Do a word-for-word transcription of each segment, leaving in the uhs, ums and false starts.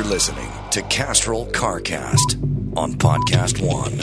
listening to Castrol CarCast on Podcast One.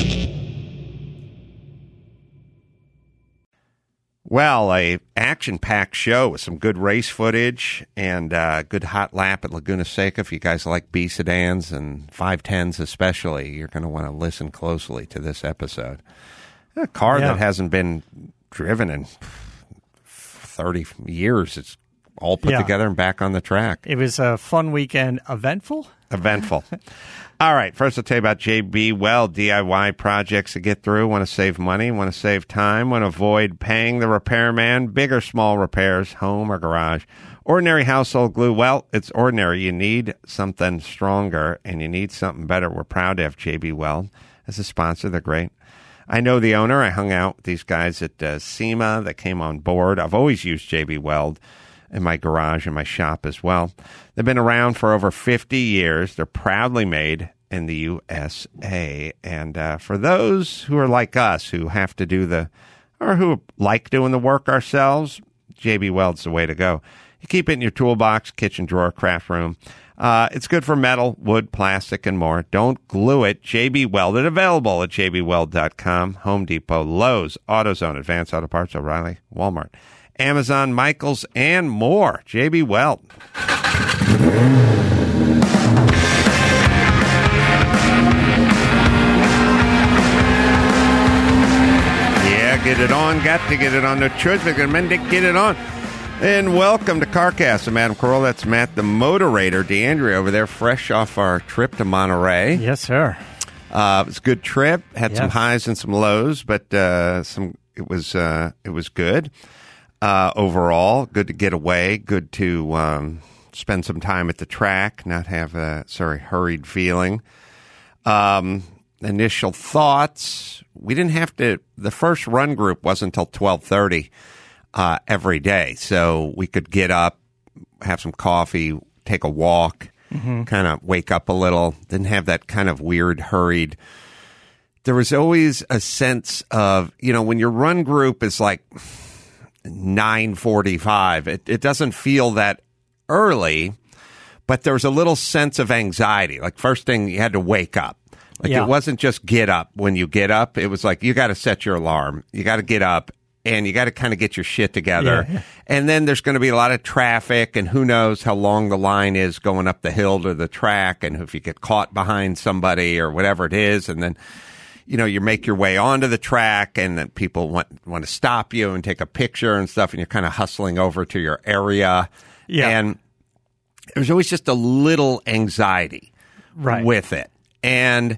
Well, a action-packed show with some good race footage and a uh, good hot lap at Laguna Seca. If you guys like B sedans and five tens especially, you're going to want to listen closely to this episode. A car Yeah. that hasn't been driven in thirty years. It's all put Yeah. together and back on the track. It was a fun weekend. Eventful? Eventful. All right, first I'll tell you about J B Weld, D I Y projects to get through. Want to save money, want to save time, want to avoid paying the repairman, big or small repairs, home or garage. Ordinary household glue, well, it's ordinary. You need something stronger, and you need something better. We're proud to have J B Weld as a sponsor. They're great. I know the owner. I hung out with these guys at uh, SEMA that came on board. I've always used J B Weld in my garage and my shop as well. They've been around for over fifty years. They're proudly made in the U S A. And uh, for those who are like us, who have to do the, or who like doing the work ourselves, J B Weld's the way to go. You keep it in your toolbox, kitchen drawer, craft room. Uh, it's good for metal, wood, plastic, and more. Don't glue it. J B Weld. It's available at j b weld dot com, Home Depot, Lowe's, AutoZone, Advance Auto Parts, O'Reilly, Walmart, Amazon, Michaels, and more. J B Weld. Yeah, get it on. Got to get it on. No choice. We're going to get it on. And welcome to CarCast. I'm Adam Carolla. That's Matt, the Motorator. DeAndrea over there, fresh off our trip to Monterey. Yes, sir. Uh, it was a good trip. Had Yes. some highs and some lows, but uh, some it was uh, it was good. Uh, overall, good to get away, good to um, spend some time at the track, not have a sorry hurried feeling. Um, initial thoughts: we didn't have to. The first run group wasn't until twelve thirty uh, every day, so we could get up, have some coffee, take a walk, mm-hmm. kind of wake up a little. Didn't have that kind of weird hurried. There was always a sense of, you know, when your run group is like nine forty-five. It, it doesn't feel that early, but there was a little sense of anxiety. Like first thing, you had to wake up. Like Yeah. it wasn't just get up when you get up. It was like you got to set your alarm. You got to get up and you got to kind of get your shit together. Yeah. And then there's going to be a lot of traffic and who knows how long the line is going up the hill to the track and if you get caught behind somebody or whatever it is. And then you know, you make your way onto the track and then people want want to stop you and take a picture and stuff, and you're kind of hustling over to your area. Yeah. And there's always just a little anxiety Right. with it. And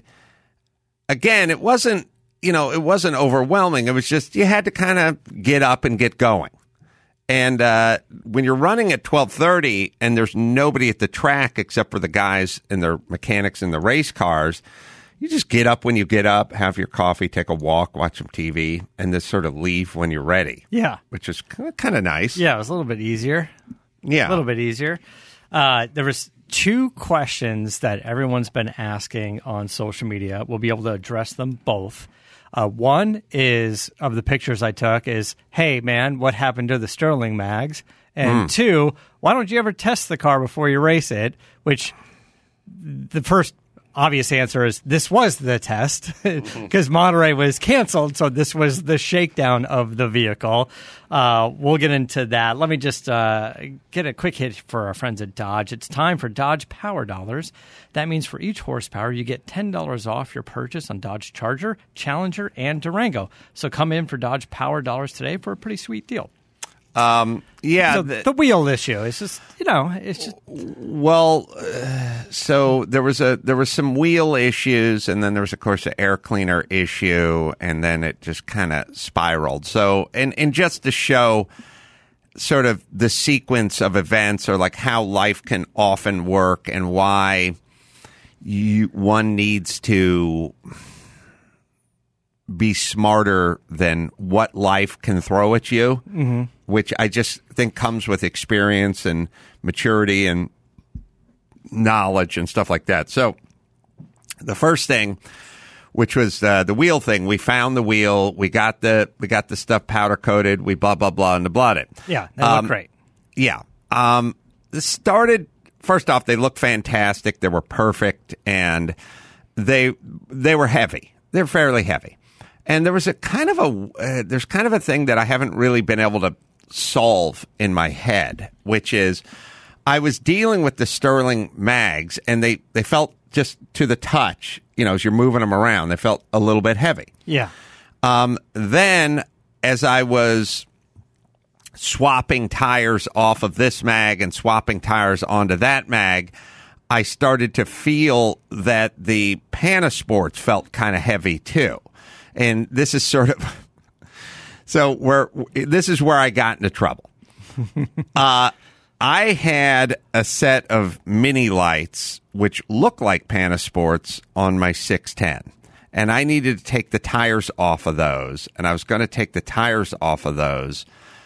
again, it wasn't, you know, it wasn't overwhelming. It was just you had to kind of get up and get going. And uh, when you're running at twelve thirty and there's nobody at the track except for the guys and their mechanics in the race cars, you just get up when you get up, have your coffee, take a walk, watch some T V, and then sort of leave when you're ready. Yeah. Which is kind of nice. Yeah, it was a little bit easier. Yeah. A little bit easier. Uh, there was two questions that everyone's been asking on social media. We'll be able to address them both. Uh, one is, of the pictures I took, is, hey, man, what happened to the Sterling mags? And Mm. two, why don't you ever test the car before you race it? Which the first obvious answer is this was the test because Monterey was canceled, so this was the shakedown of the vehicle. Uh, we'll get into that. Let me just uh, get a quick hit for our friends at Dodge. It's time for Dodge Power Dollars. That means for each horsepower, you get ten dollars off your purchase on Dodge Charger, Challenger, and Durango. So come in for Dodge Power Dollars today for a pretty sweet deal. Um, yeah. So the- the wheel issue, it's just, you know, it's just... Well, uh, so there was a there was some wheel issues, and then there was, of course, an air cleaner issue, and then it just kind of spiraled. So, and and just to show sort of the sequence of events, or like how life can often work, and why you one needs to be smarter than what life can throw at you, mm-hmm. which I just think comes with experience and maturity and knowledge and stuff like that. So the first thing, which was uh, the wheel thing, we found the wheel, we got the we got the stuff powder coated, we blah blah blah and the blood it. Yeah, that um, looked great. Yeah, um, this started first off, they look fantastic. They were perfect, and they they were heavy. They're fairly heavy. And there was a kind of a uh, there's kind of a thing that I haven't really been able to solve in my head, which is I was dealing with the Sterling mags, and they, they felt just to the touch, you know, as you're moving them around, they felt a little bit heavy. Yeah. Um, then as I was swapping tires off of this mag and swapping tires onto that mag, I started to feel that the Panasports felt kind of heavy too. And this is sort of so where this is where I got into trouble. uh, I had a set of mini lights which look like Panasports on my six ten, and I needed to take the tires off of those, and I was going to take the tires off of those,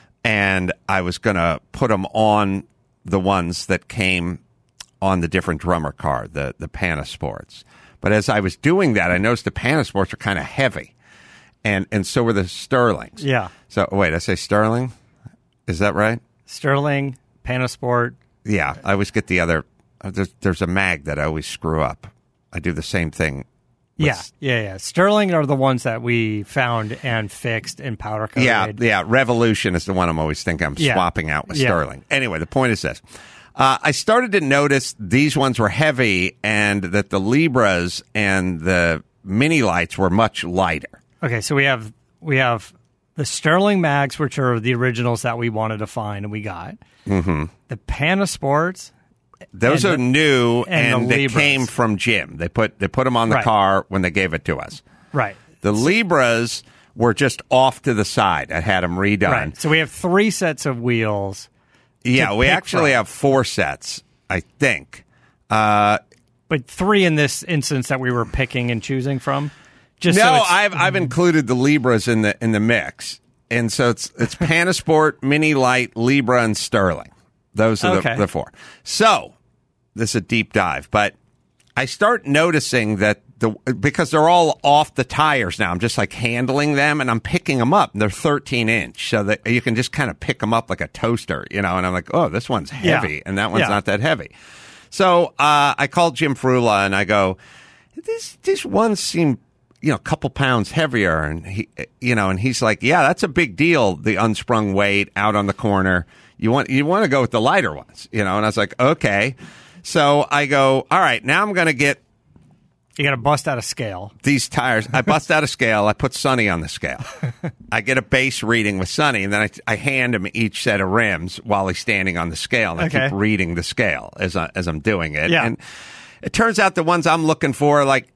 and I was going to put them on the ones that came on the different drummer car, the, the Panasports. But as I was doing that, I noticed the Panasports are kind of heavy. And and so were the Sterlings. Yeah. So, wait, did I say Sterling? Is that right? Sterling, Panasport. Yeah, I always get the other. Uh, there's, there's a mag that I always screw up. I do the same thing. with- Yeah, yeah, yeah. Sterling are the ones that we found and fixed and powder coated. Yeah, yeah. Revolution is the one I'm always thinking I'm Yeah. swapping out with Yeah. Sterling. Anyway, the point is this. Uh, I started to notice these ones were heavy and that the Libras and the mini lights were much lighter. Okay, so we have we have the Sterling mags, which are the originals that we wanted to find and we got. Mm-hmm. The Panasports. Those And are the- new, and and, the they Libras. came from Jim. They put they put them on the Right. car when they gave it to us. Right. The Libras were just off to the side. I had them redone. Right. So we have three sets of wheels. Yeah, to we pick actually from. have four sets, I think. Uh, But three in this instance that we were picking and choosing from. Just no, so it's, I've I've included the Libras in the in the mix, and so it's it's Panasport, Mini Light, Libra, and Sterling. Those are Okay. the, the four. So this is a deep dive, but I start noticing that the because they're all off the tires now. I'm just like handling them, and I'm picking them up. And they're thirteen inch, so that you can just kind of pick them up like a toaster, you know. And I'm like, oh, this one's heavy, Yeah. and that one's Yeah. not that heavy. So uh, I called Jim Frula and I go, these these ones seem, you know, a couple pounds heavier, and he, you know, and he's like, yeah, that's a big deal. The unsprung weight out on the corner. You want you want to go with the lighter ones, you know. And I was like, okay. So I go, all right, now I'm going to get you got to bust out a scale. these tires. I bust out a scale. I put Sonny on the scale. I get a base reading with Sonny, and then I, I hand him each set of rims while he's standing on the scale, and I Okay. keep reading the scale as I, as I'm doing it. Yeah. And it turns out the ones I'm looking for, like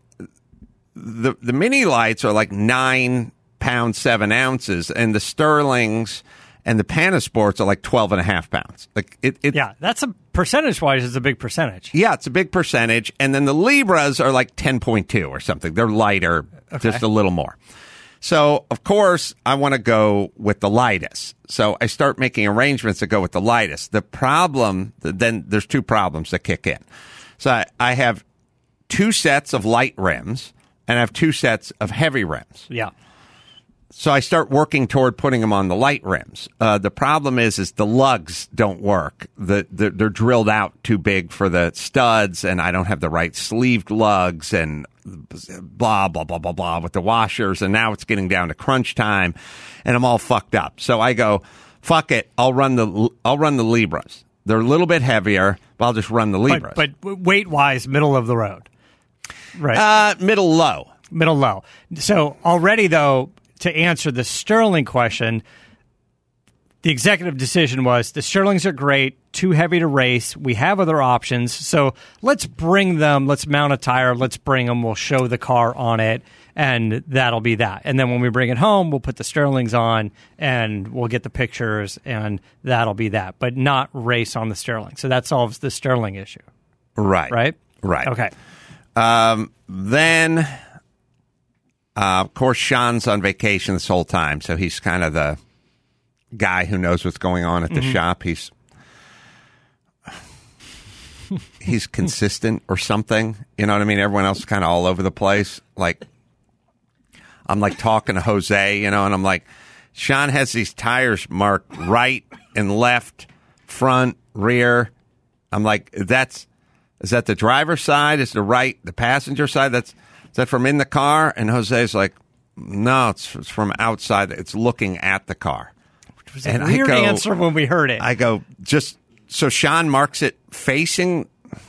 the the mini lights, are like nine pounds seven ounces, and the Sterlings and the Panasports are like twelve and a half pounds. Like it, it Yeah, that's a percentage wise. It's a big percentage. yeah, it's a big percentage. And then the Libras are like ten point two or something. They're lighter, just a little more. So, of course, I want to go with the lightest. So I start making arrangements to go with the lightest. The problem, then there's two problems that kick in. So I, I have two sets of light rims and I have two sets of heavy rims. Yeah. So I start working toward putting them on the light rims. Uh, the problem is, is the lugs don't work. The, the they're drilled out too big for the studs, and I don't have the right sleeved lugs, and blah blah blah blah blah with the washers. And now it's getting down to crunch time, and I'm all fucked up. So I go, fuck it. I'll run the I'll run the Libras. They're a little bit heavier, but I'll just run the Libras. But, but weight wise, middle of the road. Right. uh, middle low. Middle low. So already, though, to answer the Sterling question, the executive decision was the Sterlings are great, too heavy to race. We have other options. So let's bring them. Let's mount a tire. Let's bring them. We'll show the car on it, and that'll be that. And then when we bring it home, we'll put the Sterlings on, and we'll get the pictures, and that'll be that. But not race on the Sterling. So that solves the Sterling issue, Right. right? Right. Okay. Um, then, uh, of course, Sean's on vacation this whole time, so he's kind of the guy who knows what's going on at the Mm-hmm. shop. He's he's consistent or something. You know what I mean? Everyone else is kind of all over the place. Like, I'm like talking to Jose, you know, and I'm like, Sean has these tires marked right and left, front, rear. I'm like, that's is that the driver's side? Is the right the passenger side? That's is that from in the car? And Jose's like, no, it's, it's from outside. It's looking at the car. Which was a weird go, answer when we heard it. I go, just so Sean marks it facing.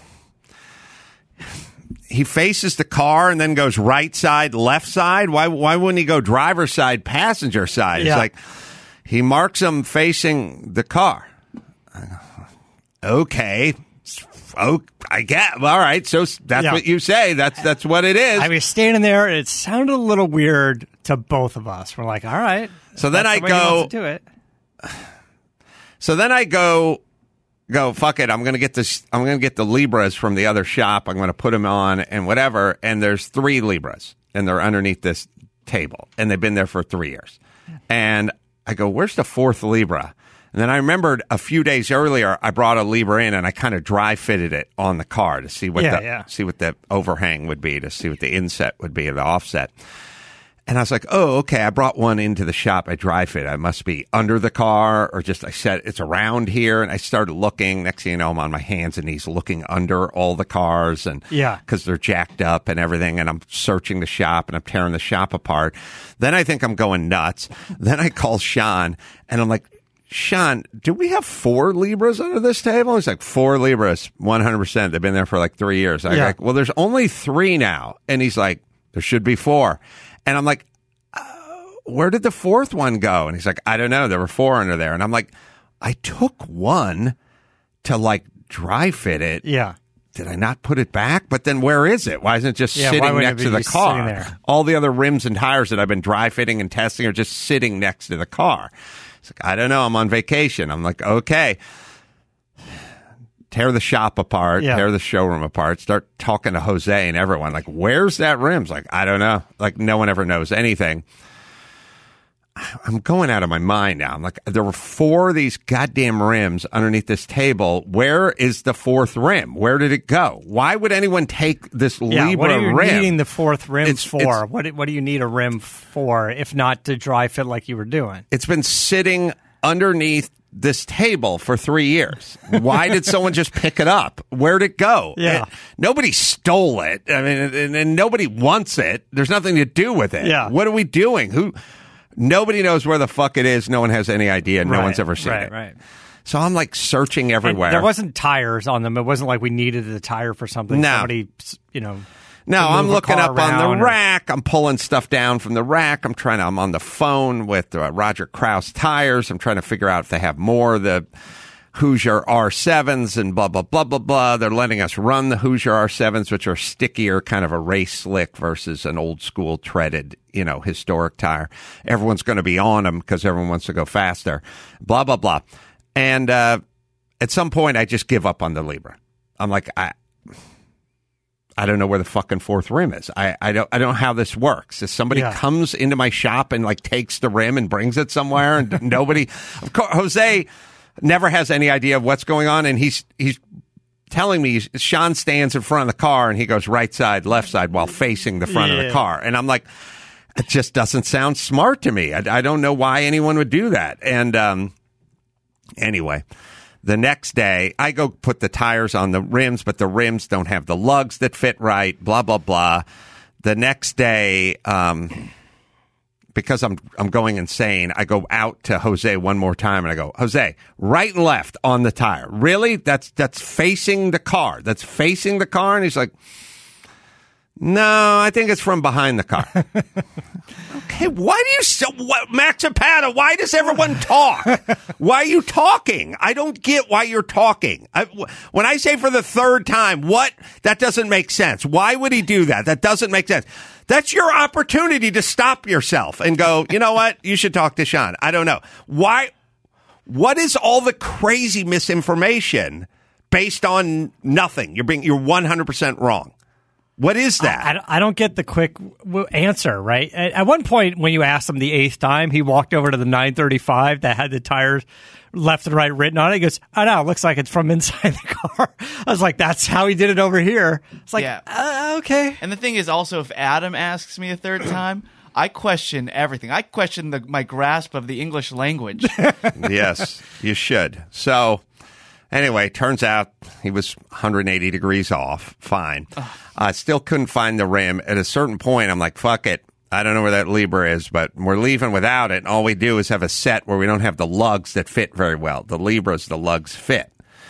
He faces the car and then goes right side, left side. Why? Why wouldn't he go driver's side, passenger side? Yeah. It's like he marks them facing the car. Okay. Oh, I get. All right. So that's yeah. what you say. That's that's what it is. I was standing there, and it sounded a little weird to both of us. We're like, all right. So then I the go. Do it. So then I go. Go fuck it. I'm gonna get this. I'm gonna get the Libras from the other shop. I'm gonna put them on and whatever. And there's three Libras, and they're underneath this table, and they've been there for three years. And I go, where's the fourth Libra? And then I remembered a few days earlier, I brought a Libra in, and I kind of dry fitted it on the car to see what yeah, the yeah. see what the overhang would be, to see what the inset would be, the offset. And I was like, oh, okay, I brought one into the shop. I dry fit. I must be under the car, or just I said it's around here. And I started looking. Next thing you know, I'm on my hands and knees looking under all the cars, and yeah, because they're jacked up and everything. And I'm searching the shop and I'm tearing the shop apart. Then I think I'm going nuts. Then I call Sean and I'm like, Sean, do we have four Libras under this table? He's like, four Libras, one hundred percent. They've been there for like three years. I'm yeah. like, well, there's only three now. And he's like, there should be four. And I'm like, uh, where did the fourth one go? And he's like, I don't know. There were four under there. And I'm like, I took one to like dry fit it. Yeah. Did I not put it back? But then where is it? Why isn't it just yeah, sitting next to the just car? there? All the other rims and tires that I've been dry fitting and testing are just sitting next to the car. It's like, I don't know. I'm on vacation. I'm like, okay. Tear the shop apart, yeah. tear the showroom apart, start talking to Jose and everyone. Like, where's that rim's? Like, I don't know. Like, no one ever knows anything. I'm going out of my mind now. I'm like, there were four of these goddamn rims underneath this table. Where is the fourth rim? Where did it go? Why would anyone take this yeah, Libra what are you rim? needing the fourth rim it's, for? It's, what, what do you need a rim for, if not to dry fit like you were doing? It's been sitting underneath this table for three years. Why did someone just pick it up? Where'd it go? Yeah. It, nobody stole it. I mean, and, and nobody wants it. There's nothing to do with it. Yeah. What are we doing? Who? Nobody knows where the fuck it is. No one has any idea. No right, one's ever seen right, it. Right. So I'm like searching everywhere. And there wasn't tires on them. It wasn't like we needed a tire for something. No. Somebody, you know. No, I'm looking up on the or, rack. I'm pulling stuff down from the rack. I'm trying to, I'm on the phone with uh, Roger Krause Tires. I'm trying to figure out if they have more of the Hoosier R sevens and blah, blah, blah, blah, blah. They're letting us run the Hoosier R sevens, which are stickier, kind of a race slick versus an old school treaded, you know, historic tire. Everyone's going to be on them because everyone wants to go faster, blah, blah, blah. And uh, at some point, I just give up on the Libra. I'm like, I... I don't know where the fucking fourth rim is. I, I don't I don't know how this works. If somebody yeah. comes into my shop and like takes the rim and brings it somewhere, and nobody, of course, Jose never has any idea of what's going on, and he's he's telling me Sean stands in front of the car and he goes right side, left side while facing the front yeah. of the car, and I'm like, it just doesn't sound smart to me. I, I don't know why anyone would do that. And um, anyway. The next day, I go put the tires on the rims, but the rims don't have the lugs that fit right, blah, blah, blah. The next day, um, because I'm I'm going insane, I go out to Jose one more time, and I go, Jose, right and left on the tire. Really? That's that's facing the car. That's facing the car? And he's like, no, I think it's from behind the car. Okay, why do you so what, Max Zapata? Why does everyone talk? Why are you talking? I don't get why you're talking. I, when I say for the third time, what? That doesn't make sense. Why would he do that? That doesn't make sense. That's your opportunity to stop yourself and go, you know what? You should talk to Sean. I don't know. Why? What is all the crazy misinformation based on nothing? You're being, you're one hundred percent wrong. What is that? I, I don't get the quick w- answer, right? At, at one point, when you asked him the eighth time, he walked over to the nine thirty-five that had the tires left and right written on it. He goes, oh, no, it looks like it's from inside the car. I was like, that's how he did it over here. It's like, yeah. uh, okay. And the thing is also, if Adam asks me a third time, I question everything. I question the, my grasp of the English language. Yes, you should. So... Anyway, turns out he was one hundred eighty degrees off. Fine. I uh, still couldn't find the rim. At a certain point, I'm like, fuck it. I don't know where that Libra is, but we're leaving without it. And all we do is have a set where we don't have the lugs that fit very well. The Libras, the lugs fit.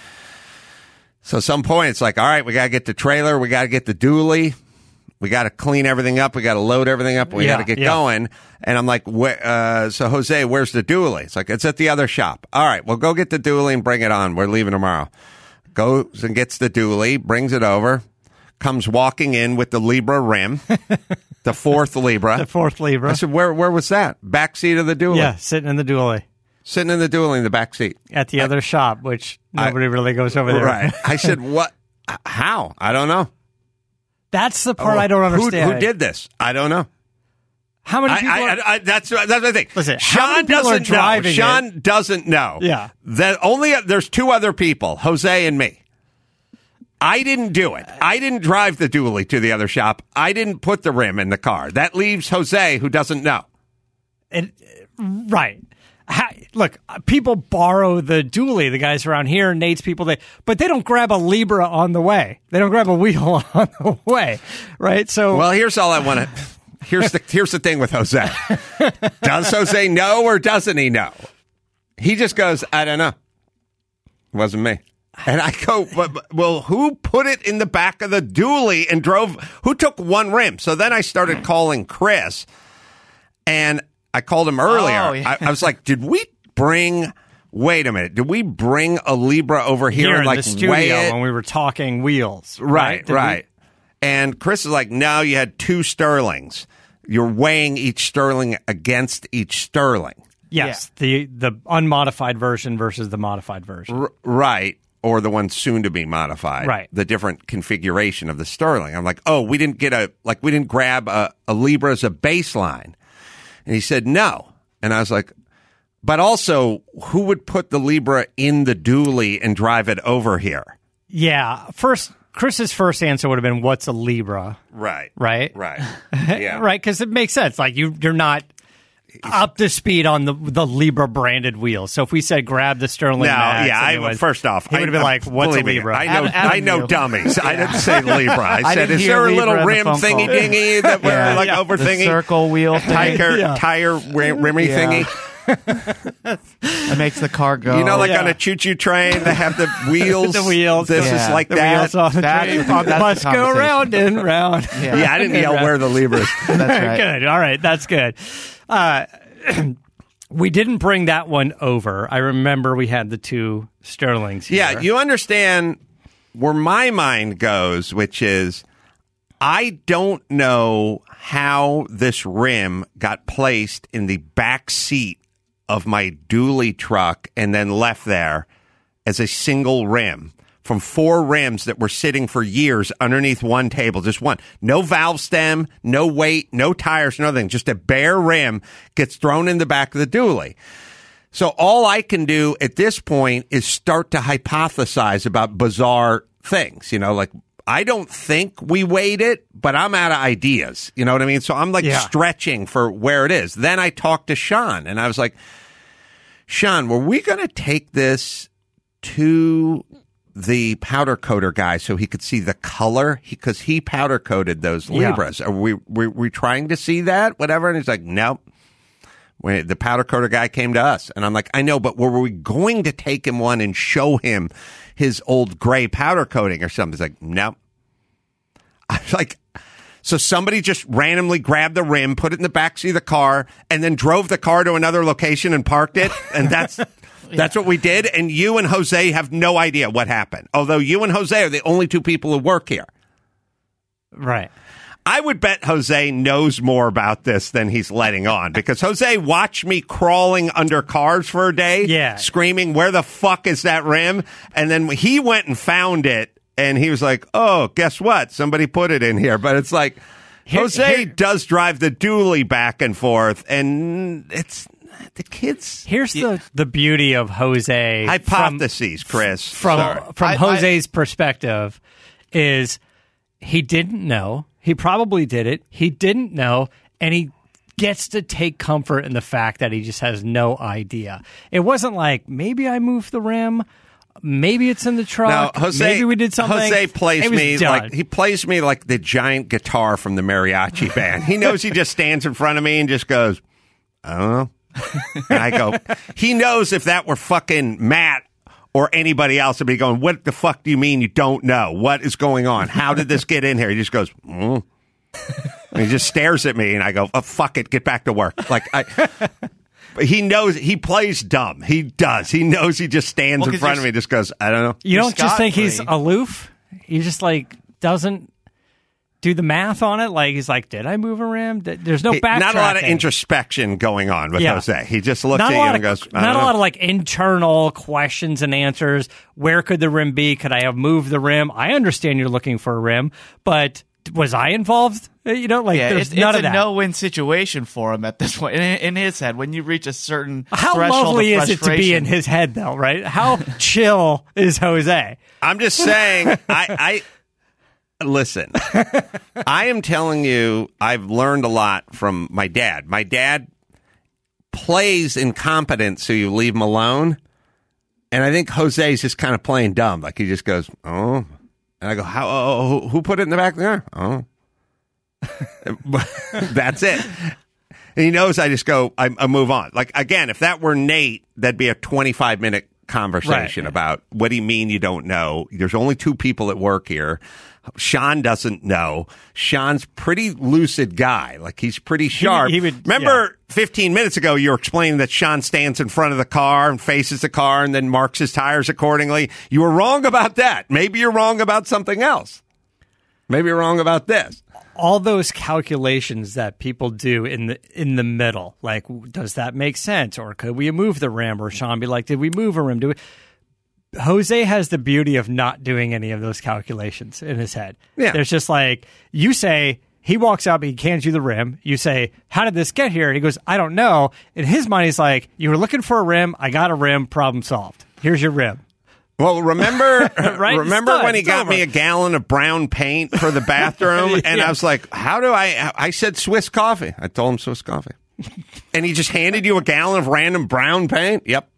So at some point, it's like, all right, we got to get the trailer. We got to get the dually. We got to clean everything up. We got to load everything up. We Yeah, got to get yeah. going. And I'm like, wh- uh, so Jose, where's the dually? It's like, it's at the other shop. All right, well, go get the dually and bring it on. We're leaving tomorrow. Goes and gets the dually, brings it over, comes walking in with the Libra rim, the fourth Libra. The fourth Libra. I said, where, where was that? Back seat of the dually. Yeah, sitting in the dually Sitting in the dually in the back seat. at the other shop, which nobody really goes over there. Right. I said, what? How? I don't know. That's the part Oh, I don't who- understand. Who did this? I don't know. How many people? I, I, are, I, that's that's what I think. Listen, Sean how many people are doesn't driving know. Sean doesn't know. Yeah. That only there's two other people, Jose and me. I didn't do it. I didn't drive the dually to the other shop. I didn't put the rim in the car. That leaves Jose, who doesn't know. and, right. How, look, people borrow the dually. The guys around here, Nate's people, they but they don't grab a Libra on the way. They don't grab a wheel on the way, right? So, Well, here's all I want to. Here's the here's the thing with Jose. Does Jose know or doesn't he know? He just goes, I don't know. It wasn't me. And I go, but, but, well, who put it in the back of the dually and drove? Who took one rim? So then I started calling Chris, and I called him earlier. Oh, yeah. I, I was like, did we bring? Wait a minute. Did we bring a Libra over here, here and in like the studio weigh it? when we were talking wheels, Right, Did we- right. And Chris is like, no, you had two Sterlings. You're weighing each Sterling against each Sterling. Yes, the the unmodified version versus the modified version. R- right. Or the one soon to be modified. Right. The different configuration of the Sterling. I'm like, oh, we didn't get a, like, we didn't grab a, a Libra as a baseline. And he said, no. And I was like, but also, who would put the Libra in the dually and drive it over here? Yeah, first Chris's first answer would have been, "What's a Libra?" Right. Right? Right. Yeah. Right, because it makes sense. Like you, you're not up to speed on the the Libra branded wheels. So if we said grab the Sterling, No, Max, yeah. and I, it was- first off, he would have been I- like, "What's a believe me, Libra?" I know, Adam- Adam I know knew. dummies. I didn't say Libra. I I said, didn't is hear there a Libra little in the rim phone call. thingy dingy that we're Yeah. like Yeah. over The thingy? circle wheel thing. Tire, Yeah. tire rim, rimmy Yeah. thingy. That makes the car go. You know, like Yeah. on a choo-choo train, they have the wheels. The wheels. This Yeah. is like the that. wheels on the That's train. the con- that's Bus the go conversation. round and round. Yeah. Yeah, I didn't yell where the lever is. That's right. Good. All right. That's good. Uh, we didn't bring that one over. I remember we had the two Sterlings here. Yeah, you understand where my mind goes, which is I don't know how this rim got placed in the back seat of my dually truck and then left there as a single rim from four rims that were sitting for years underneath one table, just one. No valve stem, no weight, no tires, nothing. Just a bare rim gets thrown in the back of the dually. So all I can do at this point is start to hypothesize about bizarre things. You know, like I don't think we weighed it, but I'm out of ideas. You know what I mean? So I'm like Yeah. stretching for where it is. Then I talked to Sean and I was like, Sean, were we going to take this to the powder coater guy so he could see the color? Because he, he powder coated those Yeah. Libras. Are we, we, we trying to see that? Whatever. And he's like, nope. When the powder coater guy came to us, and I'm like, I know, but were we going to take him one and show him his old gray powder coating or something? He's like, no. I was like, so somebody just randomly grabbed the rim, put it in the backseat of the car, and then drove the car to another location and parked it, and that's that's what we did. And you and Jose have no idea what happened, although you and Jose are the only two people who work here. Right. I would bet Jose knows more about this than he's letting on, because Jose watched me crawling under cars for a day, Yeah. screaming, where the fuck is that rim? And then he went and found it, and he was like, oh, guess what? Somebody put it in here. But it's like, Here- Jose here- does drive the dually back and forth, and it's the kids. Here's the, the beauty of Jose. Hypotheses, Chris. From Sorry. from, from I- I- Jose's perspective is he didn't know. He probably did it. He didn't know, and he gets to take comfort in the fact that he just has no idea. It wasn't like, maybe I moved the rim. maybe it's in the truck. No, Jose, maybe we did something. Jose plays It was me done. like he plays me like the giant guitar from the mariachi band. He knows he just stands in front of me and just goes, I don't know. And I go, he knows if that were fucking Matt or anybody else, would be going, what the fuck do you mean you don't know? What is going on? How did this get in here? He just goes, mm. And he just stares at me, and I go, oh, fuck it, get back to work. Like, I, he knows, he plays dumb. He does. He knows he just stands Well, in front of you're- me and just goes, I don't know. You You're don't just think he's scot-free. aloof. He just like doesn't do the math on it. Like he's like, did I move a rim? Th- There's no He- backtracking. not a lot of introspection going on with Yeah. Jose. He just looks Not at a you lot and of, goes, I not don't a know. lot of like internal questions and answers. Where could the rim be? Could I have moved the rim? I understand you're looking for a rim, but was I involved? Uh, You know, like Yeah, there's it's, none it's of a that. no-win situation for him at this point. In, in his head, when you reach a certain How threshold lovely of is it to be frustration- in his head, though, right? How chill is Jose? I'm just saying, I, I listen. I am telling you, I've learned a lot from my dad. My dad plays incompetent, so you leave him alone. And I think Jose's just kind of playing dumb. Like he just goes, oh. And I go, how? Oh, who- who put it in the back there? Oh. That's it. And he knows I just go, I, I move on. Like, again, if that were Nate, that'd be a twenty-five minute conversation Right. about what do you mean you don't know? There's only two people at work here. Sean doesn't know. Sean's pretty lucid guy. Like he's pretty sharp. he would- Remember fifteen minutes ago you were explaining that Sean stands in front of the car and faces the car and then marks his tires accordingly. You were wrong about that. Maybe you're wrong about something else. Maybe you're wrong about this. All those calculations that people do in the in the middle, like does that make sense, or could we move the rim? Or Sean be like, did we move a rim? Do we? Jose has the beauty of not doing any of those calculations in his head. Yeah. There's just like you say. He walks up, he hands you the rim. You say, how did this get here? And he goes, I don't know. In his mind, he's like, you were looking for a rim. I got a rim. Problem solved. Here's your rim. Well, remember, Right? remember It's done. when he It's got over. me a gallon of brown paint for the bathroom, and Yeah. I was like, "How do I?" I said Swiss coffee. I told him Swiss coffee, and he just handed you a gallon of random brown paint. Yep.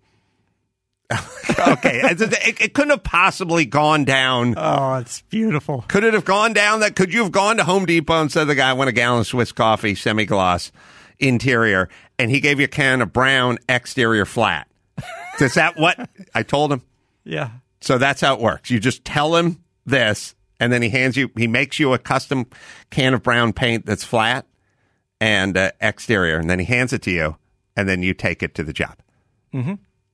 Okay, it, it, it couldn't have possibly gone down. Oh, it's beautiful. Could it have gone down? That could you have gone to Home Depot and said the guy want a gallon of Swiss coffee, semi gloss interior, and he gave you a can of brown exterior flat? Is that what I told him? Yeah. So that's how it works. You just tell him this, and then he hands you, he makes you a custom can of brown paint that's flat and uh, exterior, and then he hands it to you, and then you take it to the job. Mm-hmm.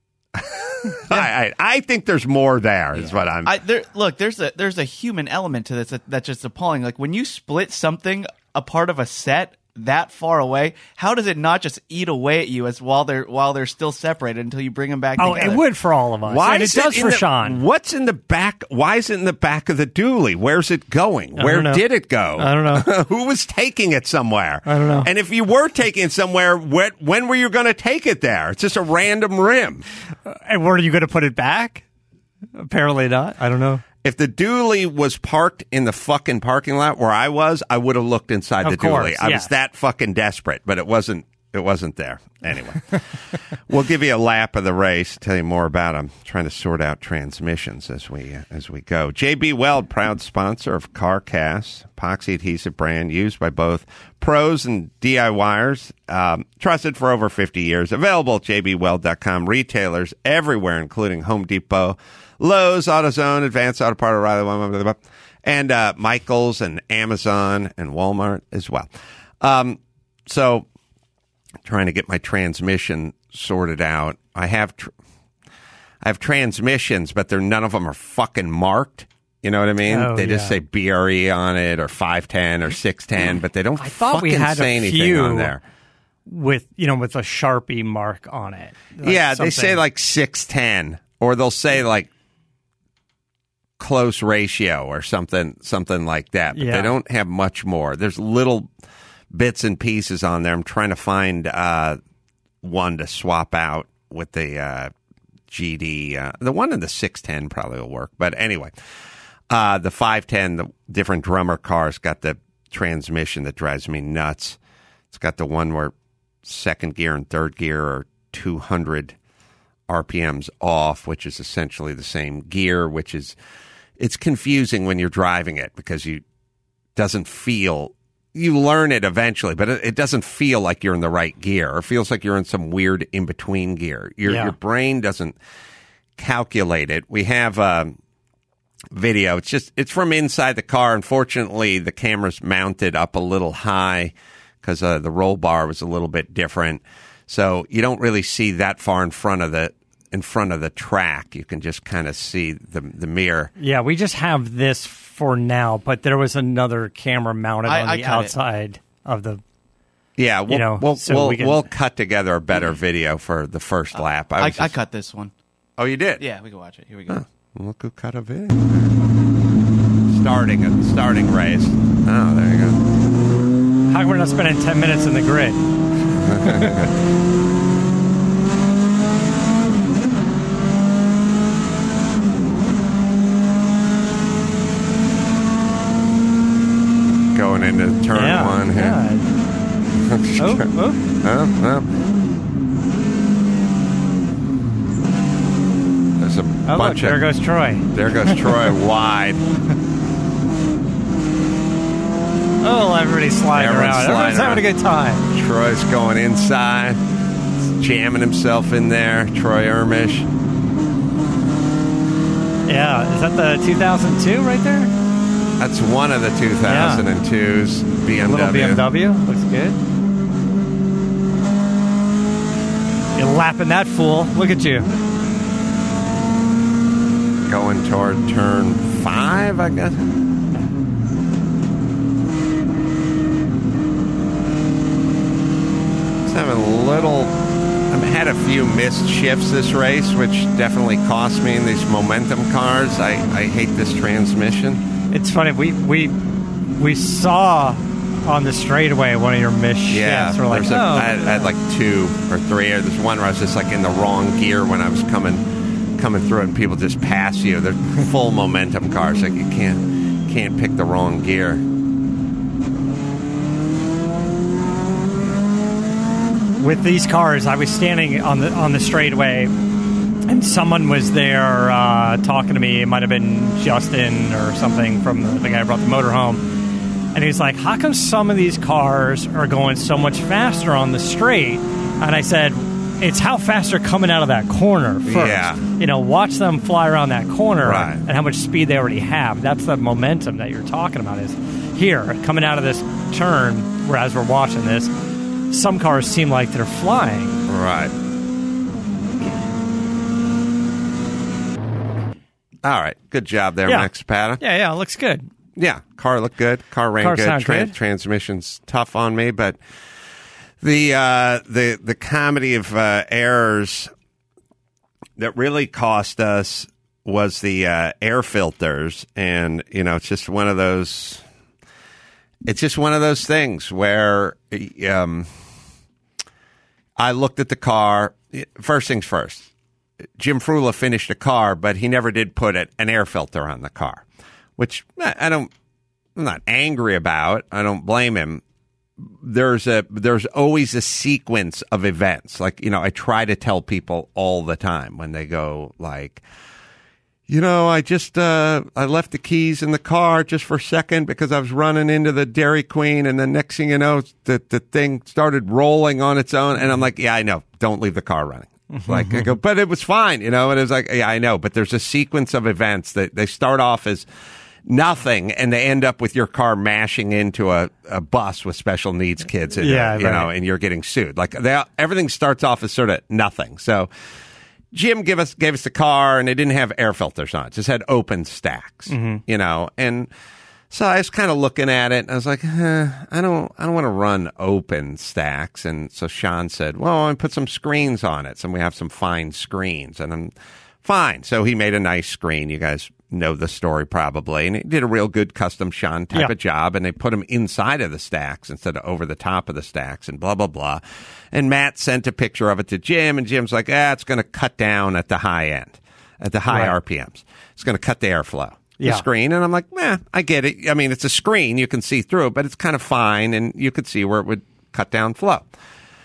I, I I think there's more there. Is what I'm. I, there, look, there's a there's a human element to this that, that's just appalling. Like when you split something a part of a set that far away, how does it not just eat away at you as while they're while they're still separated until you bring them back Oh, together? it would for all of us. Why and it is does in for the- Sean. What's in the back? Why is it in the back of the dually? Where's it going? Where don't know. did it go? I don't know. Who was taking it somewhere? I don't know. And if you were taking it somewhere, when, when were you going to take it there? It's just a random rim. And where are you going to put it back? Apparently not. I don't know. If the dually was parked in the fucking parking lot where I was, I would have looked inside Of the course, dually. I yeah. was that fucking desperate, but it wasn't. It wasn't there. Anyway, we'll give you a lap of the race. Tell you more about them. Trying to sort out transmissions as we as we go. J B Weld, proud sponsor of CarCast, epoxy adhesive brand used by both pros and DIYers. Um, trusted for over fifty years. Available at j b weld dot com. Retailers everywhere, including Home Depot, Lowe's, AutoZone, Advanced Auto Part, O'Reilly, blah, blah, blah, blah, and uh, Michael's and Amazon and Walmart as well. Um, so, trying to get my transmission sorted out. I have tr- I have transmissions, but they're none of them are fucking marked. You know what I mean? Oh, they just yeah. say B R E on it or five ten or six ten, but they don't I thought fucking we had say a anything few on there. with you know with a Sharpie mark on it. Like Yeah, they say something. like six ten, or they'll say like close ratio or something, something like that. But Yeah. they don't have much more. There's little bits and pieces on there. I'm trying to find uh, one to swap out with the uh, G D. Uh, the one in the six ten probably will work. But anyway, uh, the five ten, the different drummer cars got the transmission that drives me nuts. It's got the one where second gear and third gear are two hundred R P Ms off, which is essentially the same gear, which is, it's confusing when you're driving it because you doesn't feel, you learn it eventually, but it, it doesn't feel like you're in the right gear. It feels like you're in some weird in-between gear. Your, Yeah. your brain doesn't calculate it. We have a video. It's just, it's from inside the car. Unfortunately, the camera's mounted up a little high because uh, the roll bar was a little bit different. So you don't really see that far in front of the in front of the track. You can just kind of see the the mirror. Yeah, we just have this for now, but there was another camera mounted I- on I the cut it. outside of the. Yeah, we'll know, we'll so we'll, we can- we'll cut together a better video for the first lap. I, was I just- cut this one. Oh, you did? Yeah, we can watch it. Here we go. Look who cut a video. Starting a starting race. Oh, there you go. How come we're not spending ten minutes in the grid? Going into turn yeah, one here. yeah. oh, oh. Oh, well. There's a Oh, look, bunch there of. goes Troy. There goes Troy wide. Oh, everybody's sliding Everyone's around. sliding Everyone's having a good time. Troy's going inside, jamming himself in there. Troy Ermish. Yeah, is that the two thousand two right there? That's one of the two thousand twos B M W. Little B M W. Looks good. You're lapping that fool. Look at you. Going toward turn five, I guess. Just having a little. I've had a few missed shifts this race, which definitely cost me in these momentum cars. I, I hate this transmission. It's funny. We we we saw on the straightaway one of your missed Yeah, shifts. We're like, there's a, oh, I, had, I had like two or three. Or there's one where I was just like in the wrong gear when I was coming coming through, and people just pass you. They're full momentum cars. Like you can't can't pick the wrong gear. with these cars, I was standing on the on the straightaway, and someone was there uh, talking to me. It might have been Justin or something from the, the guy who brought the motor home. And he was like, how come some of these cars are going so much faster on the straight? And I said, it's how fast they're coming out of that corner first. Yeah. You know, watch them fly around that corner Right. and how much speed they already have. That's the momentum that you're talking about is here, coming out of this turn, whereas we're watching this, some cars seem like they're flying. Right. All right. Good job there, Yeah. Max Zapata. Yeah, yeah, it looks good. Yeah, car looked good. Car ran Car good. sound good. Transmission's tough on me, but the uh, the the comedy of uh, errors that really cost us was the uh, air filters, and you know, it's just one of those. It's just one of those things where um, I looked at the car. First things first. Jim Frula finished a car, but he never did put it, an air filter on the car, which I don't. I'm not angry about. I don't blame him. There's a there's always a sequence of events. Like, you know, I try to tell people all the time when they go like, you know, I just uh, I left the keys in the car just for a second because I was running into the Dairy Queen, and the next thing you know, the the thing started rolling on its own, and I'm like, yeah, I know. Don't leave the car running. Like I go, but it was fine, you know. And it was like, yeah, I know. But there's a sequence of events that they start off as nothing, and they end up with your car mashing into a, a bus with special needs kids, in Yeah, it, you right. know, and you're getting sued. Like they, everything starts off as sort of nothing. So Jim gave us gave us the car, and it didn't have air filters on it; it just had open stacks, you know. And so I was kind of looking at it, and I was like, eh, I don't, I don't want to run open stacks. And so Sean said, well, I put some screens on it, so we have some fine screens, and I'm fine. So he made a nice screen. You guys know the story probably, and he did a real good custom Sean type Yeah. of job, and they put them inside of the stacks instead of over the top of the stacks, and blah blah blah. And Matt sent a picture of it to Jim, and Jim's like, ah, it's going to cut down at the high end, at the high Right. R P Ms. It's going to cut the airflow. The Yeah. screen, and I'm like, eh, I get it. I mean, it's a screen, you can see through it, but it's kind of fine, and you could see where it would cut down flow.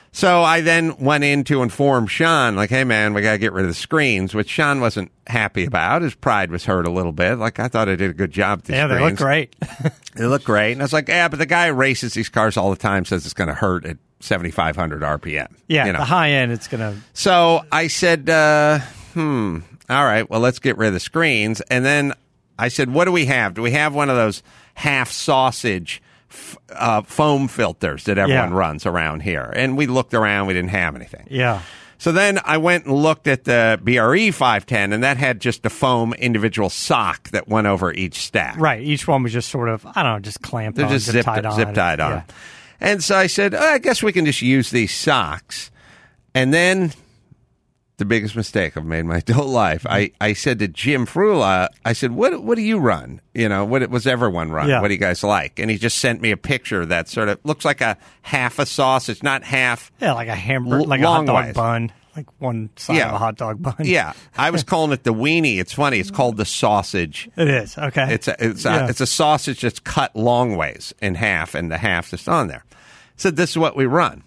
So I then went in to inform Sean, like, hey, man, we got to get rid of the screens, which Sean wasn't happy about. His pride was hurt a little bit. Like, I thought I did a good job with the Yeah, screens. they look great. They look great. And I was like, yeah, but the guy who races these cars all the time says it's going to hurt at seventy-five hundred R P M. Yeah, you know? the high end, it's going to... So I said, uh, hmm, all right, well, let's get rid of the screens. And then I said, what do we have? Do we have one of those half sausage f- uh, foam filters that everyone Yeah. runs around here? And we looked around. We didn't have anything. Yeah. So then I went and looked at the B R E five ten, and that had just a foam individual sock that went over each stack. Right. Each one was just sort of, I don't know, just clamped They're on, just zip zip tied on. zip tied on. Yeah. And so I said, oh, I guess we can just use these socks. And then the biggest mistake I've made in my adult life, I, I said to Jim Frula, I said, what what do you run? You know, what was everyone run? Yeah. What do you guys like? And he just sent me a picture that sort of looks like a half a sausage, not half. Yeah, like a hamburger, L- like a hot long dog ways. bun, like one side Yeah. of a hot dog bun. Yeah, I was calling it the weenie. It's funny. It's called the sausage. It is. Okay. It's a, it's a, Yeah. it's a sausage that's cut long ways in half, and the half that's on there. So this is what we run.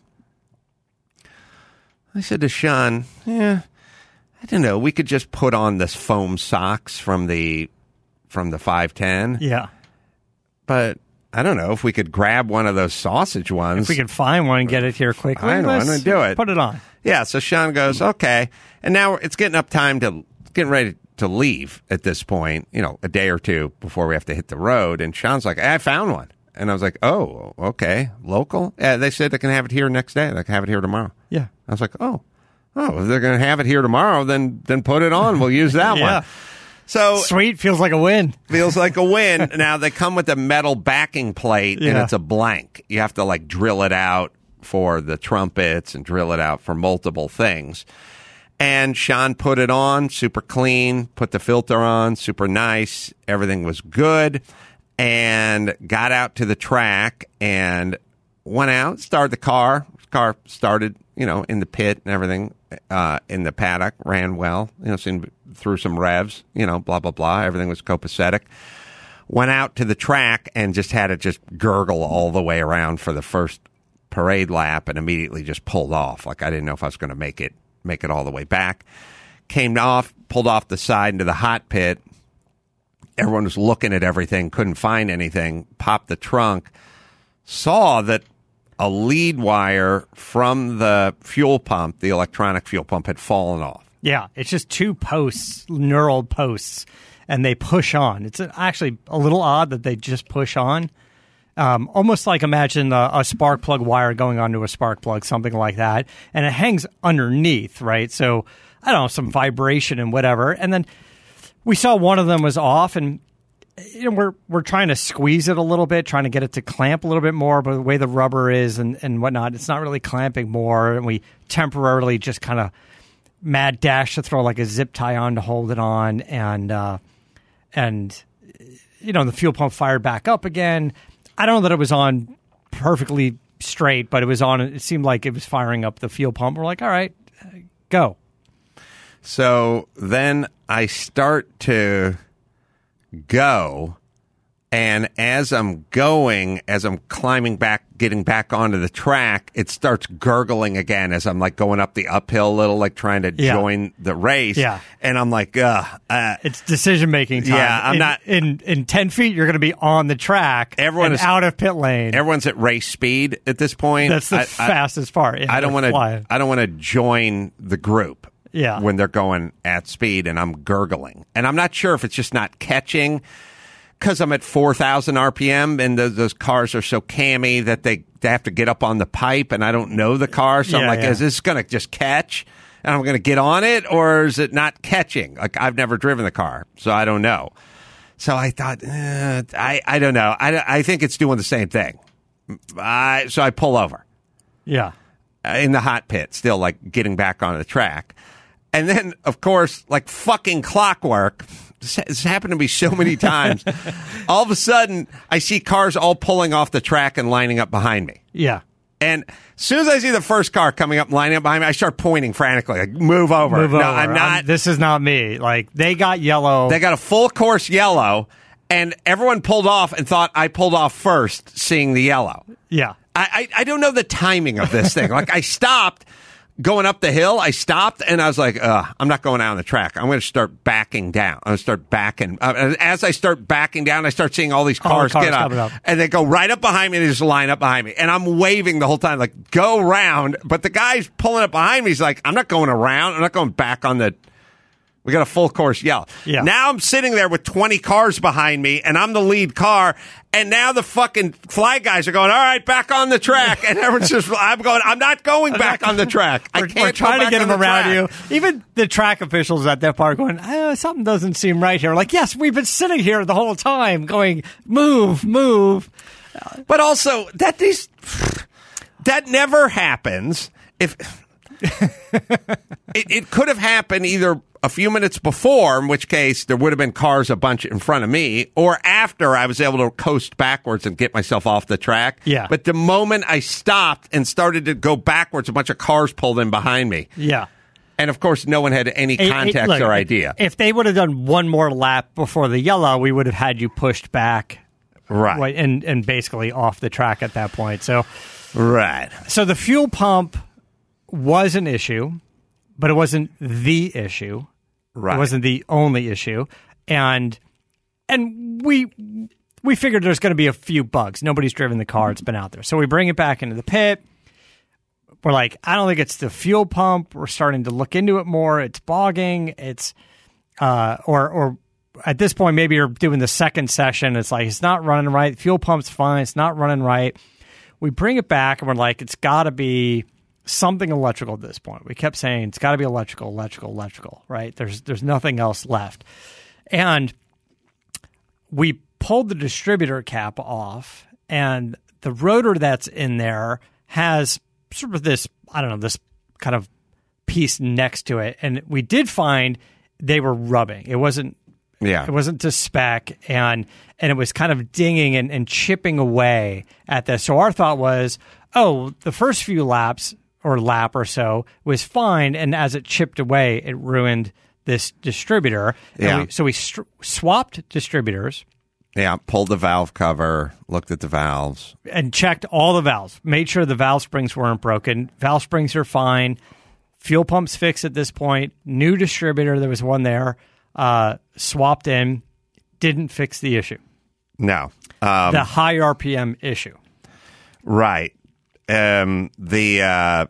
I said to Sean, yeah, I don't know. We could just put on this foam socks from the from the five ten, Yeah. but I don't know if we could grab one of those sausage ones. If we could find one and get it here quickly, I know, I'm let's gonna do it. Put it on. Yeah, so Sean goes, okay. And now it's getting up time to getting ready to leave at this point, you know, a day or two before we have to hit the road. And Sean's like, I found one. And I was like, oh, okay. Local? Yeah, they said they can have it here next day. They can have it here tomorrow. Yeah. I was like, oh. Oh, if they're going to have it here tomorrow, then then put it on. We'll use that Yeah. one. So Sweet. Feels like a win. feels like a win. Now they come with a metal backing plate, and Yeah. it's a blank. You have to like drill it out for the trumpets and drill it out for multiple things. And Sean put it on, super clean, put the filter on, super nice. Everything was good. And got out to the track and went out, started the car. Car started, you know, in the pit and everything, uh, in the paddock, ran well, you know, seen, threw some revs, you know, blah, blah, blah. Everything was copacetic. Went out to the track and just had it just gurgle all the way around for the first parade lap and immediately just pulled off. Like I didn't know if I was going to make it, make it all the way back. Came off, pulled off the side into the hot pit. Everyone was looking at everything, couldn't find anything, popped the trunk, saw that a lead wire from the fuel pump, the electronic fuel pump, had fallen off. Yeah. It's just two posts, neural posts, and they push on. It's actually a little odd that they just push on. Um, almost like imagine a, a spark plug wire going onto a spark plug, something like that. And it hangs underneath, right? So, I don't know, some vibration and whatever. And then we saw one of them was off, and you know, we're we're trying to squeeze it a little bit, trying to get it to clamp a little bit more, but the way the rubber is and, and whatnot, it's not really clamping more. And we temporarily just kind of mad dash to throw like a zip tie on to hold it on, and uh, and you know the fuel pump fired back up again. I don't know that it was on perfectly straight, but it was on. It seemed like it was firing up the fuel pump. We're like, all right, go. So then I start to go, and as I'm going, as I'm climbing back, getting back onto the track, it starts gurgling again as I'm like going up the uphill a little, like trying to Yeah. join the race. Yeah. And I'm like, uh, uh It's decision making time. Yeah, I'm in, not- in in ten feet. You're going to be on the track. Everyone and is- out of pit lane. everyone's at race speed at this point. That's the I- I- fastest part. Yeah, I don't they're want to. flying. I don't want to join the group. Yeah. When they're going at speed, and I'm gurgling, and I'm not sure if it's just not catching because I'm at four thousand R P M, and those, those cars are so cammy that they, they have to get up on the pipe, and I don't know the car, so I'm Yeah, like, yeah. is this going to just catch, and I'm going to get on it, or is it not catching? Like I've never driven the car, so I don't know. So I thought, eh, I I don't know. I I think it's doing the same thing. I so I pull over Yeah. in the hot pit, still like getting back on the track. And then, of course, like fucking clockwork, this has happened to me so many times. All of a sudden, I see cars all pulling off the track and lining up behind me. Yeah. And as soon as I see the first car coming up and lining up behind me, I start pointing frantically, like, move over. Move no, over. I'm not. this is not me. Like they got yellow. They got a full course yellow, and everyone pulled off and thought I pulled off first, seeing the yellow. yeah. I, I I don't know the timing of this thing. Like I stopped going up the hill. I stopped and I was like, uh, I'm not going out on the track. I'm going to start backing down. I'm going to start backing. Uh, as I start backing down, I start seeing all these cars, cars get up, up and they go right up behind me and they just line up behind me. And I'm waving the whole time, like, go round. But the guy's pulling up behind me. He's like, I'm not going around. I'm not going back on the. We got a full course yell. Yeah. Now I'm sitting there with twenty cars behind me, and I'm the lead car. And now the fucking flag guys are going, all right, back on the track. And everyone's just, I'm going, I'm not going back on the track. I We're, can't we're trying go to get back them on the around track. you. Even the track officials at that part are going, oh, something doesn't seem right here. Like, yes, we've been sitting here the whole time going, move, move. But also, that these, that never happens. If it, it could have happened either a few minutes before, in which case there would have been cars a bunch in front of me, or after I was able to coast backwards and get myself off the track. Yeah. But the moment I stopped and started to go backwards, a bunch of cars pulled in behind me. Yeah. And of course, no one had any It- it- context look, or idea. If they would have done one more lap before the yellow, we would have had you pushed back. Right. Right, and, and basically off the track at that point. So, Right. so the fuel pump was an issue, but it wasn't the issue. Right. It wasn't the only issue, and and we we figured there's going to be a few bugs. Nobody's driven the car; it's been out there, so we bring it back into the pit. We're like, I don't think it's the fuel pump. We're starting to look into it more. It's bogging. It's uh, or or at this point, maybe you're doing the second session. It's like it's not running right. Fuel pump's fine. It's not running right. We bring it back, and we're like, it's got to be something electrical at this point. We kept saying it's got to be electrical, electrical, electrical, right? There's there's nothing else left. And we pulled the distributor cap off, and the rotor that's in there has sort of this, I don't know, this kind of piece next to it. And we did find they were rubbing. It wasn't Yeah. it wasn't to spec, and and it was kind of dinging and, and chipping away at this. So our thought was, oh, the first few laps or lap or so was fine, and as it chipped away, it ruined this distributor. And Yeah. we, so we str- swapped distributors Yeah. Pulled the valve cover, looked at the valves. and checked all the valves, made sure the valve springs weren't broken. Valve springs are fine. Fuel pump's fixed at this point. New distributor, there was one there, uh, swapped in, didn't fix the issue. No. Um, The high R P M issue. Right. Um, the uh,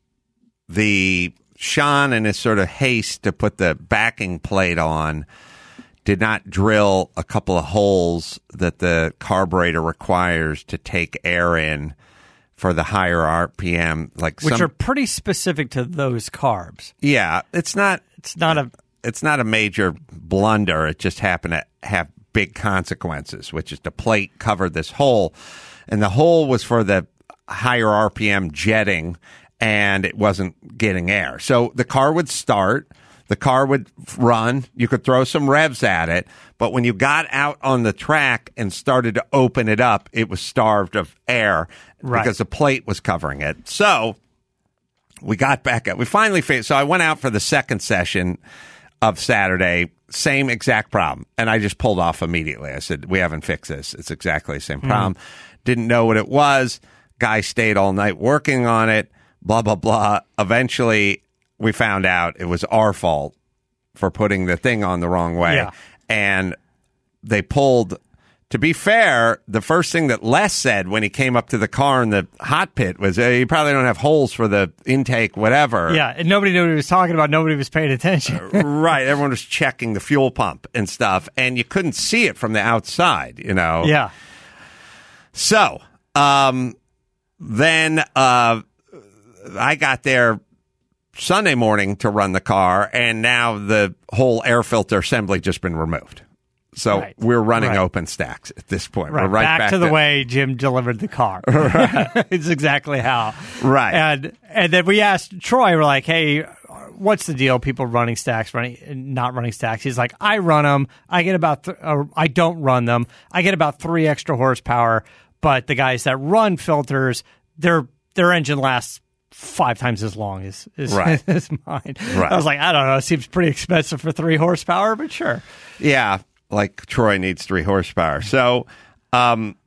the Sean, in his sort of haste to put the backing plate on, did not drill a couple of holes that the carburetor requires to take air in for the higher R P M. Like Which some, are pretty specific to those carbs. yeah, it's not It's not a it's not a major blunder. It just happened to have big consequences, which is the plate covered this hole, and the hole was for the higher R P M jetting, and it wasn't getting air. So the car would start, the car would run, you could throw some revs at it, but when you got out on the track and started to open it up, it was starved of air Right. because the plate was covering it. So we got back up. We finally figured. So I went out for the second session of Saturday, same exact problem. And I just pulled off immediately. I said, we haven't fixed this. It's exactly the same problem. Didn't know what it was. Guy stayed all night working on it, blah, blah, blah. Eventually, we found out it was our fault for putting the thing on the wrong way. Yeah. And they pulled, to be fair, the first thing that Les said when he came up to the car in the hot pit was, hey, you probably don't have holes for the intake, whatever. yeah, and nobody knew what he was talking about. Nobody was paying attention. Right. Everyone was checking the fuel pump and stuff, and you couldn't see it from the outside, you know? yeah. So, um, then uh, I got there Sunday morning to run the car, and now the whole air filter assembly just been removed. So Right. we're running Right. open stacks at this point. Right, We're right back, back, to the way Jim delivered the car. It's exactly how. Right. And and then we asked Troy, we're like, hey, what's the deal? People running stacks, running not running stacks. He's like, I run them. I get about, th- or I don't run them. I get about three extra horsepower. But the guys that run filters, their their engine lasts five times as long as, as, Right. as mine. Right. I was like, I don't know. It seems pretty expensive for three horsepower, but sure. Yeah, like Troy needs three horsepower. So um,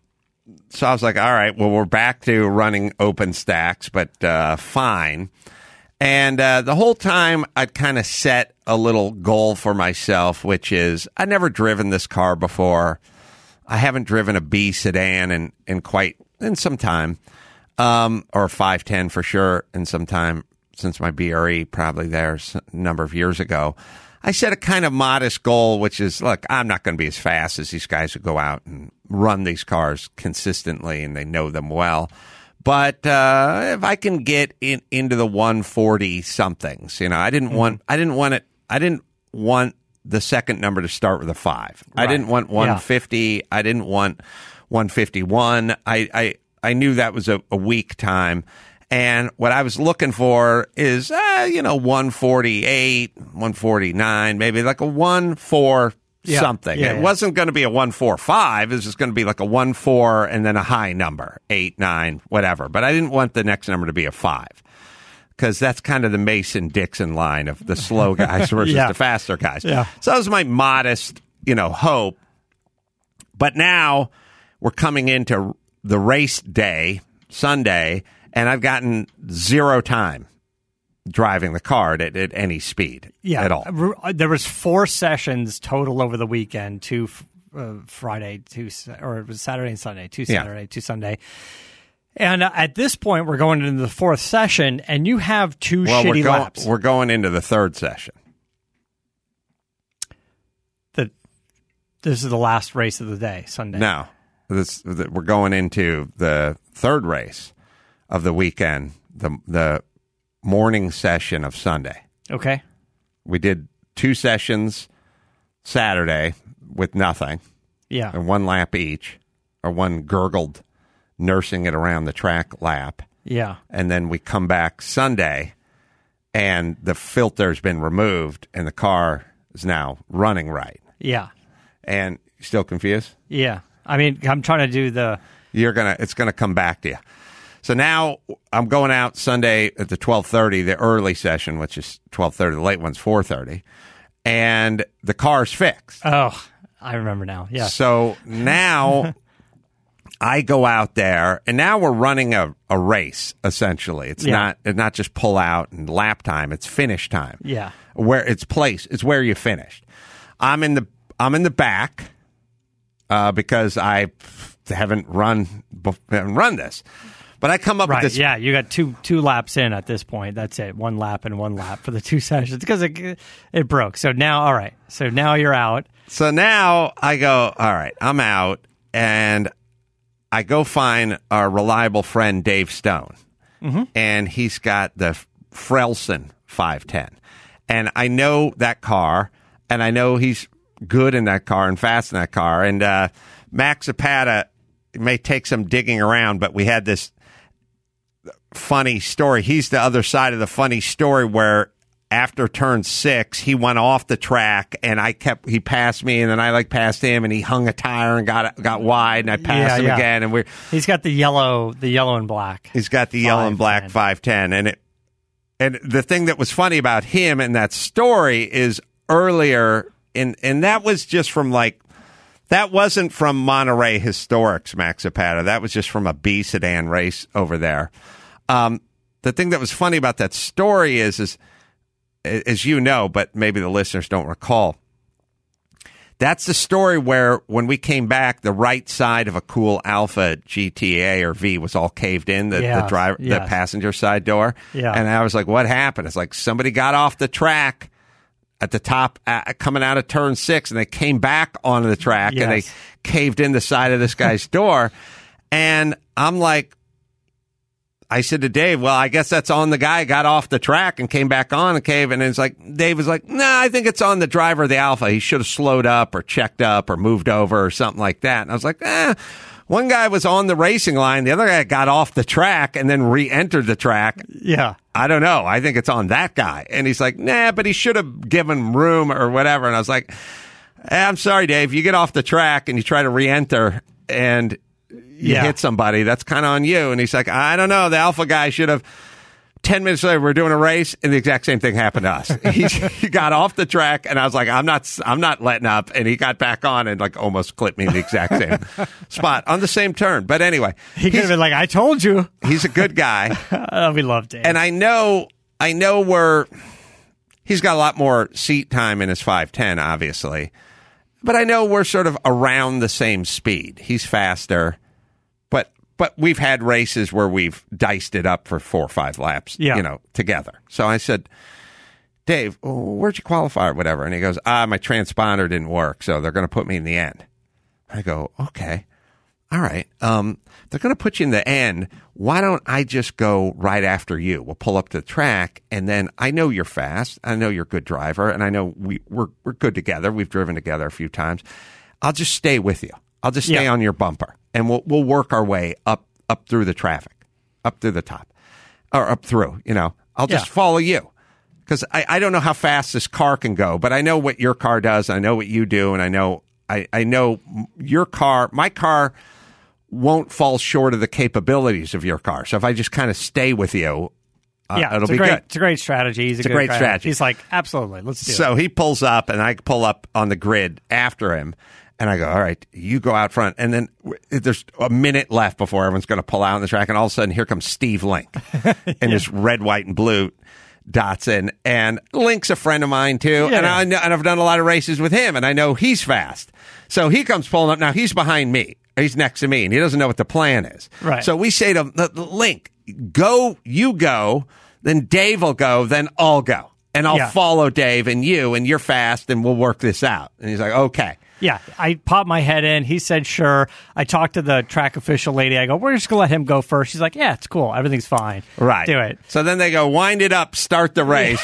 so I was like, all right, well, we're back to running open stacks, but uh, fine. And uh, the whole time I'd kind of set a little goal for myself, which is I'd never driven this car before. I haven't driven a B sedan in, in quite in some time, um, or five ten for sure in some time since my B R E, probably there a number of years ago. I set a kind of modest goal, which is, look, I'm not going to be as fast as these guys who go out and run these cars consistently and they know them well. But uh, if I can get in, into the one forty somethings, you know, I didn't want, I didn't want it, I didn't want the second number to start with a five. Right. I didn't want one fifty. Yeah. I didn't want one fifty-one. I, I, I knew that was a, a weak time. And what I was looking for is, uh, you know, one forty-eight, one forty-nine, maybe like a one four yeah. something. Yeah, it yeah. wasn't going to be a one forty-five. It was just going to be like a one four and then a high number, eight, nine, whatever. But I didn't want the next number to be a five because that's kind of the Mason-Dixon line of the slow guys versus yeah. the faster guys. Yeah. So that was my modest, you know, hope. But now we're coming into the race day, Sunday, and I've gotten zero time driving the car at, at any speed yeah, at all. There was four sessions total over the weekend, two uh, Friday, two or it was Saturday and Sunday, two Saturday, yeah. two Sunday. And uh, at this point, we're going into the fourth session, and you have two well, shitty we're go- laps. We're going into the third session. The This is the last race of the day, Sunday. No, this, we're going into the third race of the weekend, the the morning session of Sunday. Okay. We did two sessions Saturday with nothing. Yeah. And one lap each, or one gurgled, nursing it around the track lap. Yeah. And then we come back Sunday, and the filter's been removed, and the car is now running right. Yeah. And still confused? Yeah. I mean, I'm trying to do the... You're gonna. It's gonna come back to you. So now I'm going out Sunday at the twelve thirty, the early session, which is twelve thirty. The late one's four thirty. And the car's fixed. Oh, I remember now. Yeah. So now I go out there, and now we're running a, a race, essentially. It's yeah. not it's not just pull out and lap time. It's finish time. Yeah. Where it's place. It's where you finished. I'm in the I'm in the back uh, because I haven't run haven't run this. But I come up right, with this. Yeah, you got two two laps in at this point. That's it. One lap and one lap for the two sessions because it, it broke. So now, all right. So now you're out. So now I go, all right, I'm out. And I go find our reliable friend, Dave Stone. Mm-hmm. And he's got the Frelson five ten. And I know that car. And I know he's good in that car and fast in that car. And uh, Max Zapata may take some digging around, but we had this funny story. He's the other side of the funny story where after turn six, he went off the track and I kept, he passed me and then I like passed him and he hung a tire and got got wide and I passed yeah, him yeah. again. And we're, he's got the yellow, the yellow and black. He's got the yellow and black five ten. And it, and the thing that was funny about him in that story is earlier in, and that was just from like, that wasn't from Monterey Historics, Max Zapata. That was just from a B sedan race over there. Um, the thing that was funny about that story is, is, as you know, but maybe the listeners don't recall, that's the story where when we came back, the right side of a cool Alpha G T A or V was all caved in, the, yeah, the driver, yes. the passenger side door. Yeah. And I was like, what happened? It's like somebody got off the track at the top, uh, coming out of turn six, and they came back onto the track yes. and they caved in the side of this guy's door. And I'm like, I said to Dave, well, I guess that's on the guy got off the track and came back on and cave. And it's like, Dave was like, nah, I think it's on the driver of the Alpha. He should have slowed up or checked up or moved over or something like that. And I was like, eh, one guy was on the racing line. The other guy got off the track and then re-entered the track. Yeah. I don't know. I think it's on that guy. And he's like, nah, but he should have given room or whatever. And I was like, eh, I'm sorry, Dave. You get off the track and you try to re-enter and you yeah. hit somebody, that's kind of on you. And he's like, I don't know. The Alpha guy should have Ten minutes later, we're doing a race, and the exact same thing happened to us. He's, he got off the track, and I was like, "I'm not, I'm not letting up." And he got back on and like almost clipped me in the exact same spot on the same turn. But anyway, He could have been like, "I told you." he's a good guy, Oh, we love Dave. and I know, I know we're. He's got a lot more seat time in his five ten, obviously, but I know we're sort of around the same speed. He's faster, but. But we've had races where we've diced it up for four or five laps, Yeah. you know, together. So I said, Dave, where'd you qualify or whatever? And he goes, ah, my transponder didn't work, so they're going to put me in the end. I go, okay, all right. Um, they're going to put you in the end. Why don't I just go right after you? We'll pull up to the track, and then I know you're fast. I know you're a good driver, and I know we, we're, we're good together. We've driven together a few times. I'll just stay with you. I'll just stay Yeah. on your bumper, and we'll we'll work our way up up through the traffic, up through the top, or up through. You know, I'll just Yeah. follow you because I, I don't know how fast this car can go, but I know what your car does. I know what you do, and I know I, I know your car. My car won't fall short of the capabilities of your car. So if I just kind of stay with you, uh, yeah, it'll it's be a great, good. It's a great strategy. He's a, It's a good great driver. strategy. He's like, absolutely, let's do it. So he pulls up, and I pull up on the grid after him. And I go, all right, you go out front. And then w- there's a minute left before everyone's going to pull out on the track. And all of a sudden, here comes Steve Link in his red, white, and blue Datsun. And Link's a friend of mine, too. Yeah. And, I, know- and I've done a lot of races with him. And I know he's fast. So he comes pulling up. Now, he's behind me. He's next to me. And he doesn't know what the plan is. Right. So we say to him, Link, go, you go. Then Dave will go. Then I'll go. And I'll Yeah. follow Dave and you. And you're fast. And we'll work this out. And he's like, okay. Yeah, I popped my head in. He said, sure. I talked to the track official lady. I go, we're just going to let him go first. She's like, yeah, it's cool. Everything's fine. Right. Do it. So then they go, wind it up, start the race.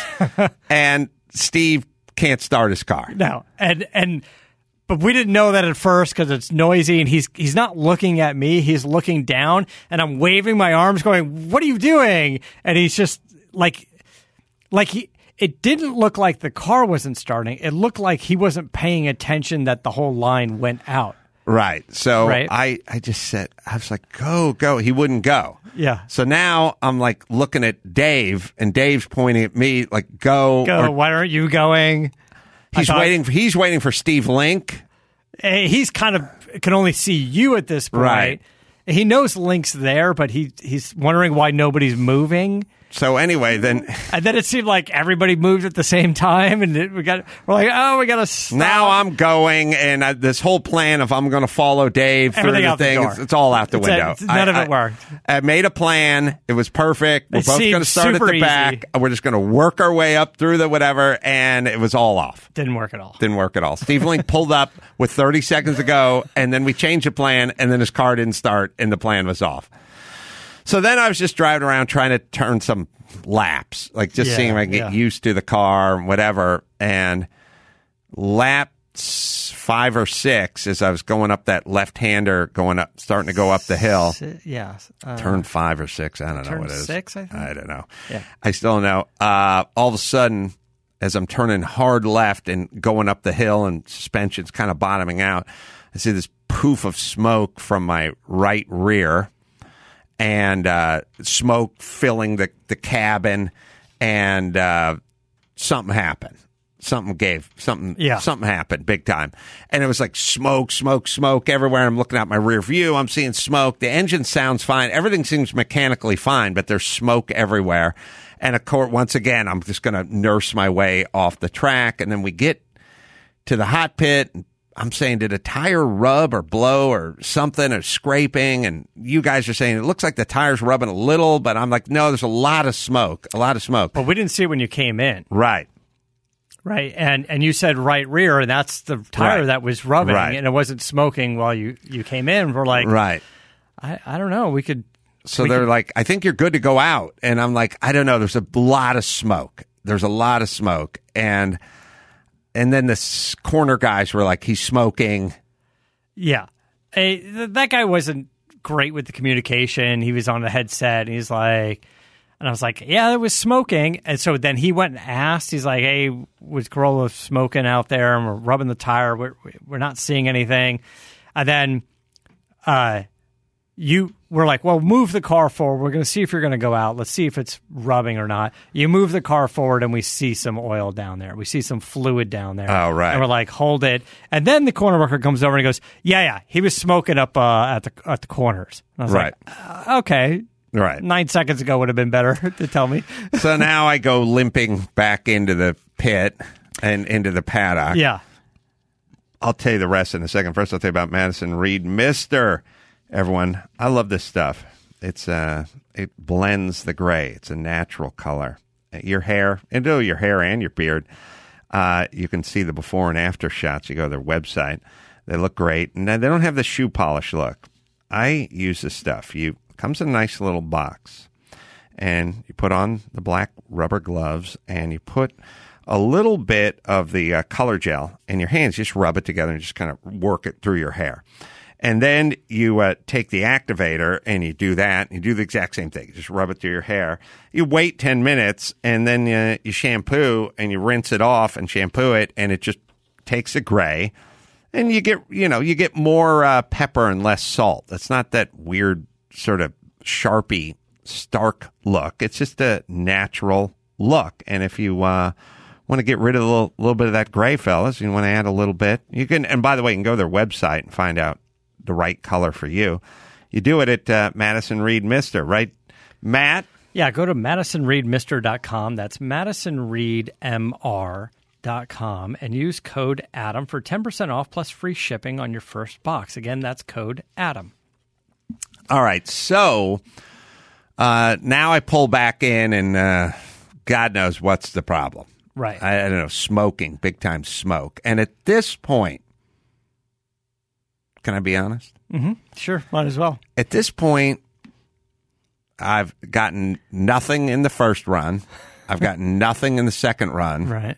And Steve can't start his car. No. And, and, but we didn't know that at first because it's noisy and he's, he's not looking at me. He's looking down and I'm waving my arms going, what are you doing? And he's just like, like he, it didn't look like the car wasn't starting. It looked like he wasn't paying attention that the whole line went out. Right. So Right. I, I just said, I was like, go, go. He wouldn't go. Yeah. So now I'm like looking at Dave, and Dave's pointing at me like, go. Go, or- why aren't you going? I he's thought- waiting. For, he's waiting for Steve Link. Hey, he's kind of can only see you at this point. Right. He knows Link's there, but he he's wondering why nobody's moving. So anyway, then And then it seemed like everybody moved at the same time, and it, we got we're like, oh, we got to stop. now I'm going, and I, this whole plan of I'm going to follow Dave through Everything the out the thing, door. it's, it's all out the It's a- window. it's- none of it I- worked. I made a plan. It was perfect. We're It both seemed going to start at super the back. easy. We're just going to work our way up through the whatever, and it was all off. Didn't work at all. Didn't work at all. Steve Link pulled up with thirty seconds to go, and then we changed the plan, and then his car didn't start, and the plan was off. So then I was just driving around trying to turn some laps, like just Yeah, seeing if I can get yeah. used to the car and whatever. And lap s- five or six, as I was going up that left-hander, going up, starting to go up the hill. Si- Yeah. Uh, Turn five or six. I don't know turn what it is. six, I think? I don't know. Yeah. I still don't know. Uh, all of a sudden, as I'm turning hard left and going up the hill and suspension's kind of bottoming out, I see this poof of smoke from my right rear and uh, smoke filling the, the cabin, and uh, something happened. Something gave something. Yeah. Something happened big time, and it was like smoke, smoke, smoke everywhere. I'm looking out my rear view. I'm seeing smoke. The engine sounds fine. Everything seems mechanically fine, but there's smoke everywhere. And of course, once again, I'm just going to nurse my way off the track, and then we get to the hot pit. And I'm saying, did a tire rub or blow or something or scraping? And you guys are saying it looks like the tire's rubbing a little, but I'm like, no, there's a lot of smoke, a lot of smoke. But we didn't see it when you came in, Right. right? And and you said right rear, and that's the tire Right. that was rubbing, Right. and it wasn't smoking while you, you came in. We're like, Right. I, I don't know. We could. So we they're could- like, I think you're good to go out. And I'm like, I don't know. There's a lot of smoke. There's a lot of smoke. And and then the s- corner guys were like, he's smoking. Yeah. Hey, th- that guy wasn't great with the communication. He was on the headset. And he's like, and I was like, yeah, it was smoking. And so then he went and asked, he's like, hey, was Corolla smoking out there? And we're rubbing the tire. We're, we're not seeing anything. And then uh, you were like, well, move the car forward. We're going to see if you're going to go out. Let's see if it's rubbing or not. You move the car forward, and we see some oil down there. We see some fluid down there. Oh, right. And we're like, hold it. And then the corner worker comes over and he goes, yeah, yeah, he was smoking up uh, at the at the corners. And I was Right. like, uh, okay. Right. Nine seconds ago would have been better to tell me. So now I go limping back into the pit and into the paddock. Yeah. I'll tell you the rest in a second. First, I'll tell you about Madison Reed Mister. Everyone, I love this stuff. It's uh, it blends the gray. It's a natural color. Your hair, into your hair and your beard. Uh, you can see the before and after shots. You go to their website. They look great, and they don't have the shoe polish look. I use this stuff. You it comes in a nice little box, and you put on the black rubber gloves, and you put a little bit of the uh, color gel in your hands. Just rub it together and just kind of work it through your hair. And then you uh, take the activator and you do that. And you do the exact same thing. You just rub it through your hair. You wait ten minutes, and then uh, you shampoo and you rinse it off and shampoo it, and it just takes the gray. And you get, you know, you get more uh, pepper and less salt. It's not that weird sort of Sharpie, stark look. It's just a natural look. And if you uh, want to get rid of a little, little bit of that gray, fellas, you want to add a little bit, you can. And by the way, you can go to their website and find out the right color for you. You do it at uh, Madison Reed Mister, right, Matt? Yeah, go to madison reed mister dot com. That's madison reed m r dot com, and use code Adam for ten percent off plus free shipping on your first box. Again, that's code Adam. All right, so uh, now I pull back in, and uh, God knows what's the problem. Right. I, I don't know, smoking, big time smoke. And at this point, can I be honest? Mm-hmm. Sure, might as well. At this point, I've gotten nothing in the first run. I've gotten nothing in the second run. Right.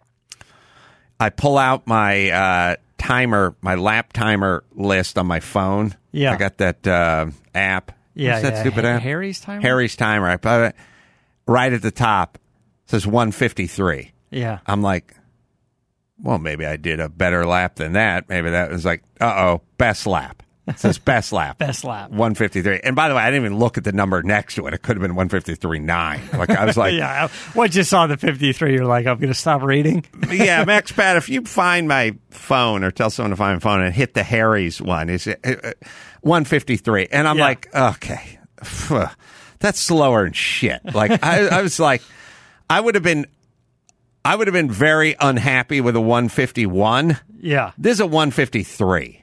I pull out my uh, timer, my lap timer list on my phone. Yeah. I got that uh, app. Yeah, What's that yeah. stupid Ha- app? Harry's timer? Harry's timer. I put it right at the top. It says one fifty-three. Yeah. I'm like, well, maybe I did a better lap than that. Maybe that was like, uh-oh, best lap. It says best lap. Best lap. one fifty-three. And by the way, I didn't even look at the number next to it. It could have been one fifty-three point nine. Like, I was like, yeah. Once you saw the fifty-three, you're like, I'm going to stop reading. yeah, Max Pat, if you find my phone or tell someone to find my phone and hit the Harry's one, is it one fifty-three? And I'm Yeah. like, okay, phew, that's slower than shit. Like, I, I was like, I would have been, I would have been very unhappy with a one fifty-one. Yeah. This is a one fifty-three.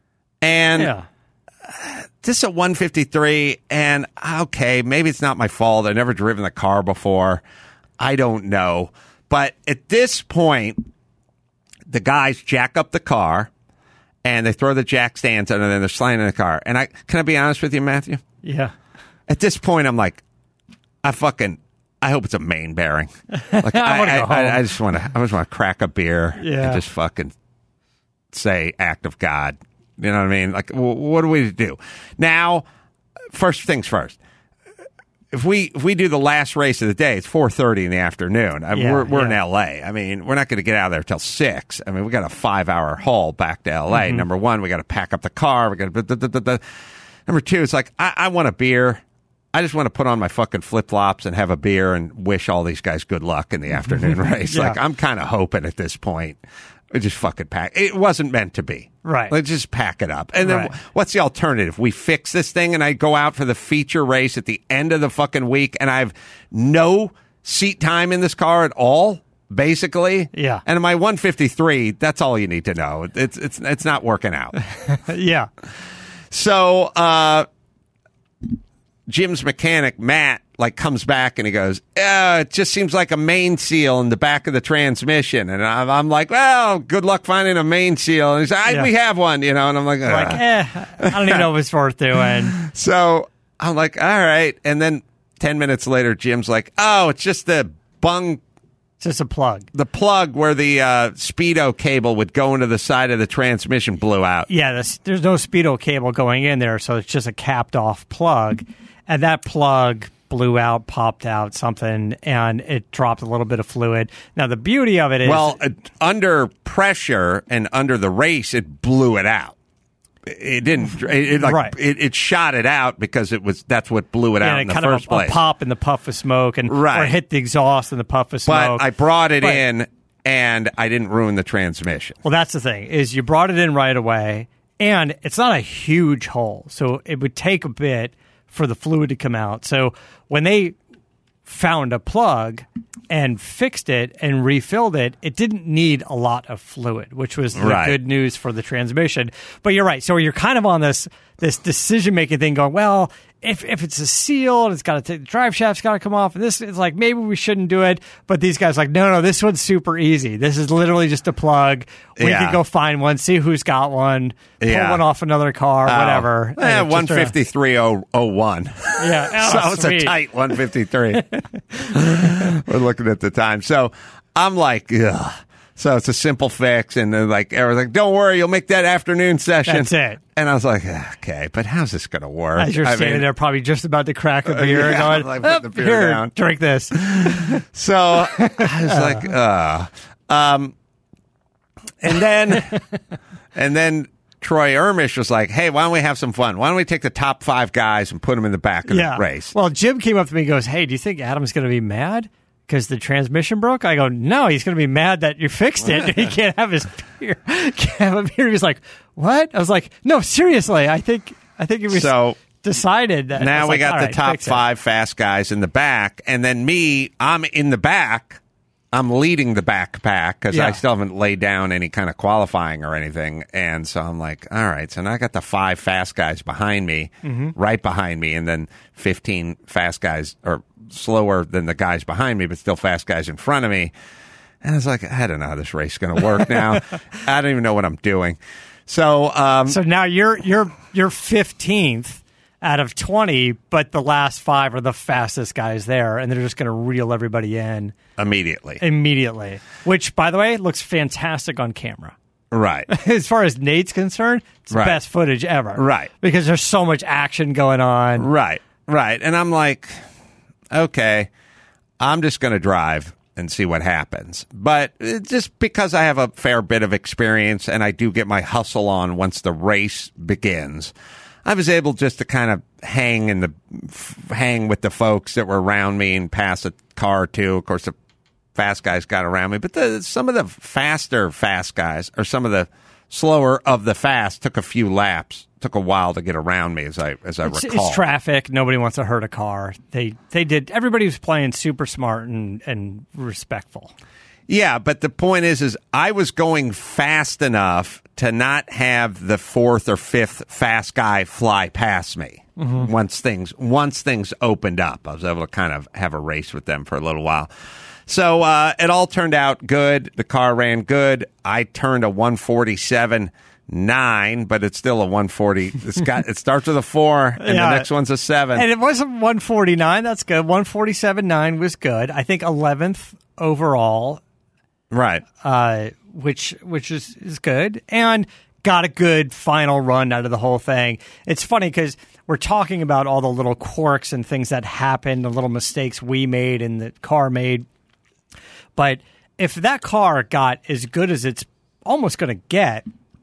And Yeah. this is a one fifty-three, and okay, maybe it's not my fault. I've never driven the car before. I don't know. But at this point, the guys jack up the car, and they throw the jack stands under, and then they're sliding in the car. And I can I be honest with you, Matthew? Yeah. At this point, I'm like, I fucking, I hope it's a main bearing. Like, I wanna go home. I, I just want to, I just want to crack a beer Yeah. and just fucking say act of God. You know what I mean? Like, w- what do we do now? First things first. If we if we do the last race of the day, it's four thirty in the afternoon. I mean, Yeah, we're we're in yeah. L A. I mean, we're not going to get out of there till six. I mean, we got a five hour haul back to L A. Mm-hmm. Number one, we got to pack up the car. We got to. Number two, it's like I, I want a beer. I just want to put on my fucking flip flops and have a beer and wish all these guys good luck in the afternoon race. Yeah. Like, I'm kind of hoping at this point. We just fucking pack. It wasn't meant to be. Right. Let's just pack it up. And then Right. what's the alternative? We fix this thing and I go out for the feature race at the end of the fucking week and I have no seat time in this car at all, basically. Yeah. And my one fifty-three, that's all you need to know. It's it's it's not working out. Yeah. So, uh, Jim's mechanic, Matt, like comes back and he goes, uh, it just seems like a main seal in the back of the transmission. And I'm, I'm like, well, good luck finding a main seal. And he's like, Yeah. we have one, you know, and I'm like, "Ugh." Like, eh, I don't even know if it's worth doing. So I'm like, all right. And then ten minutes later, Jim's like, oh, it's just the bung, It's just a plug. the plug where the uh, Speedo cable would go into the side of the transmission blew out. Yeah, there's, there's no Speedo cable going in there, so it's just a capped off plug. And that plug blew out, popped out something, and it dropped a little bit of fluid. Now, the beauty of it is... Well, uh, under pressure and under the race, it blew it out. it didn't. It, it like Right. it, it shot it out because it was that's what blew it Yeah, out and in it the kind first of a, a place. pop in the puff of smoke, and Right. or hit the exhaust in the puff of smoke. But I brought it But- in, and I didn't ruin the transmission. Well, that's the thing, is you brought it in right away, and it's not a huge hole, so it would take a bit for the fluid to come out. So when they found a plug and fixed it and refilled it, it didn't need a lot of fluid, which was the Right. good news for the transmission. But you're right. So you're kind of on this this decision-making thing going, well, if if it's a seal and it's got to take the drive shaft's got to come off, and this is like, maybe we shouldn't do it. But these guys are like, no, no, this one's super easy. This is literally just a plug. We Yeah. can go find one, see who's got one, pull Yeah. one off another car, whatever. Oh. Yeah, And it one just, uh, fifty-three oh one. Yeah. so Oh, it's a sweet. tight one fifty-three. We're looking at the time. So I'm like, ugh. So it's a simple fix, and they're like, everyone's like, don't worry, you'll make that afternoon session. That's it. And I was like, okay, but how's this going to work? As you're I standing mean, there, probably just about to crack a beer, yeah, going, like, put "Oh, the beer here, down." drink this. So I was like, uh, um, and then, and then Troy Ermish was like, hey, why don't we have some fun? Why don't we take the top five guys and put them in the back of Yeah. the race? Well, Jim came up to me and goes, hey, do you think Adam's going to be mad because the transmission broke? I go, no, he's going to be mad that you fixed it. He can't have his beer. Can't have a beer. He was like, what? I was like, no, seriously. I think I think it was So- decided that. I Now was we like, got all the right, top fix it. five fast guys in the back, and then me, I'm in the back. I'm leading the backpack because Yeah. I still haven't laid down any kind of qualifying or anything. And so I'm like, all right, so now I got the five fast guys behind me, Mm-hmm. right behind me, and then fifteen fast guys, or slower than the guys behind me, but still fast guys in front of me. And I was like, I don't know how this race is going to work now. I don't even know what I'm doing. So, um, So now you're you're you're fifteenth out of twenty, but the last five are the fastest guys there, and they're just going to reel everybody in immediately. immediately. Which, by the way, looks fantastic on camera. Right. As far as Nate's concerned, it's the Right. best footage ever. Right. Because there's so much action going on. Right, right. And I'm like, okay, I'm just going to drive and see what happens. But uh, just because I have a fair bit of experience and I do get my hustle on once the race begins, I was able just to kind of hang in the f- hang with the folks that were around me and pass a car or two. Of course, the fast guys got around me, but the, some of the faster fast guys, or some of the slower of the fast, took a few laps. Took a while to get around me, as I as I It's, recall. it's traffic. Nobody wants to hurt a car. They they did. Everybody was playing super smart and, and respectful. Yeah, but the point is, is I was going fast enough to not have the fourth or fifth fast guy fly past me. Mm-hmm. Once things once things opened up, I was able to kind of have a race with them for a little while. So uh, it all turned out good. The car ran good. I turned a one forty-seven nine, but it's still a one forty. It's got it starts with a four, and Yeah. the next one's a seven. And it wasn't one forty-nine. That's good. one forty-seven nine was good. I think eleventh overall, Right. uh, which which is, is good. And got a good final run out of the whole thing. It's funny because we're talking about all the little quirks and things that happened, the little mistakes we made and the car made. But if that car got as good as it's almost going to get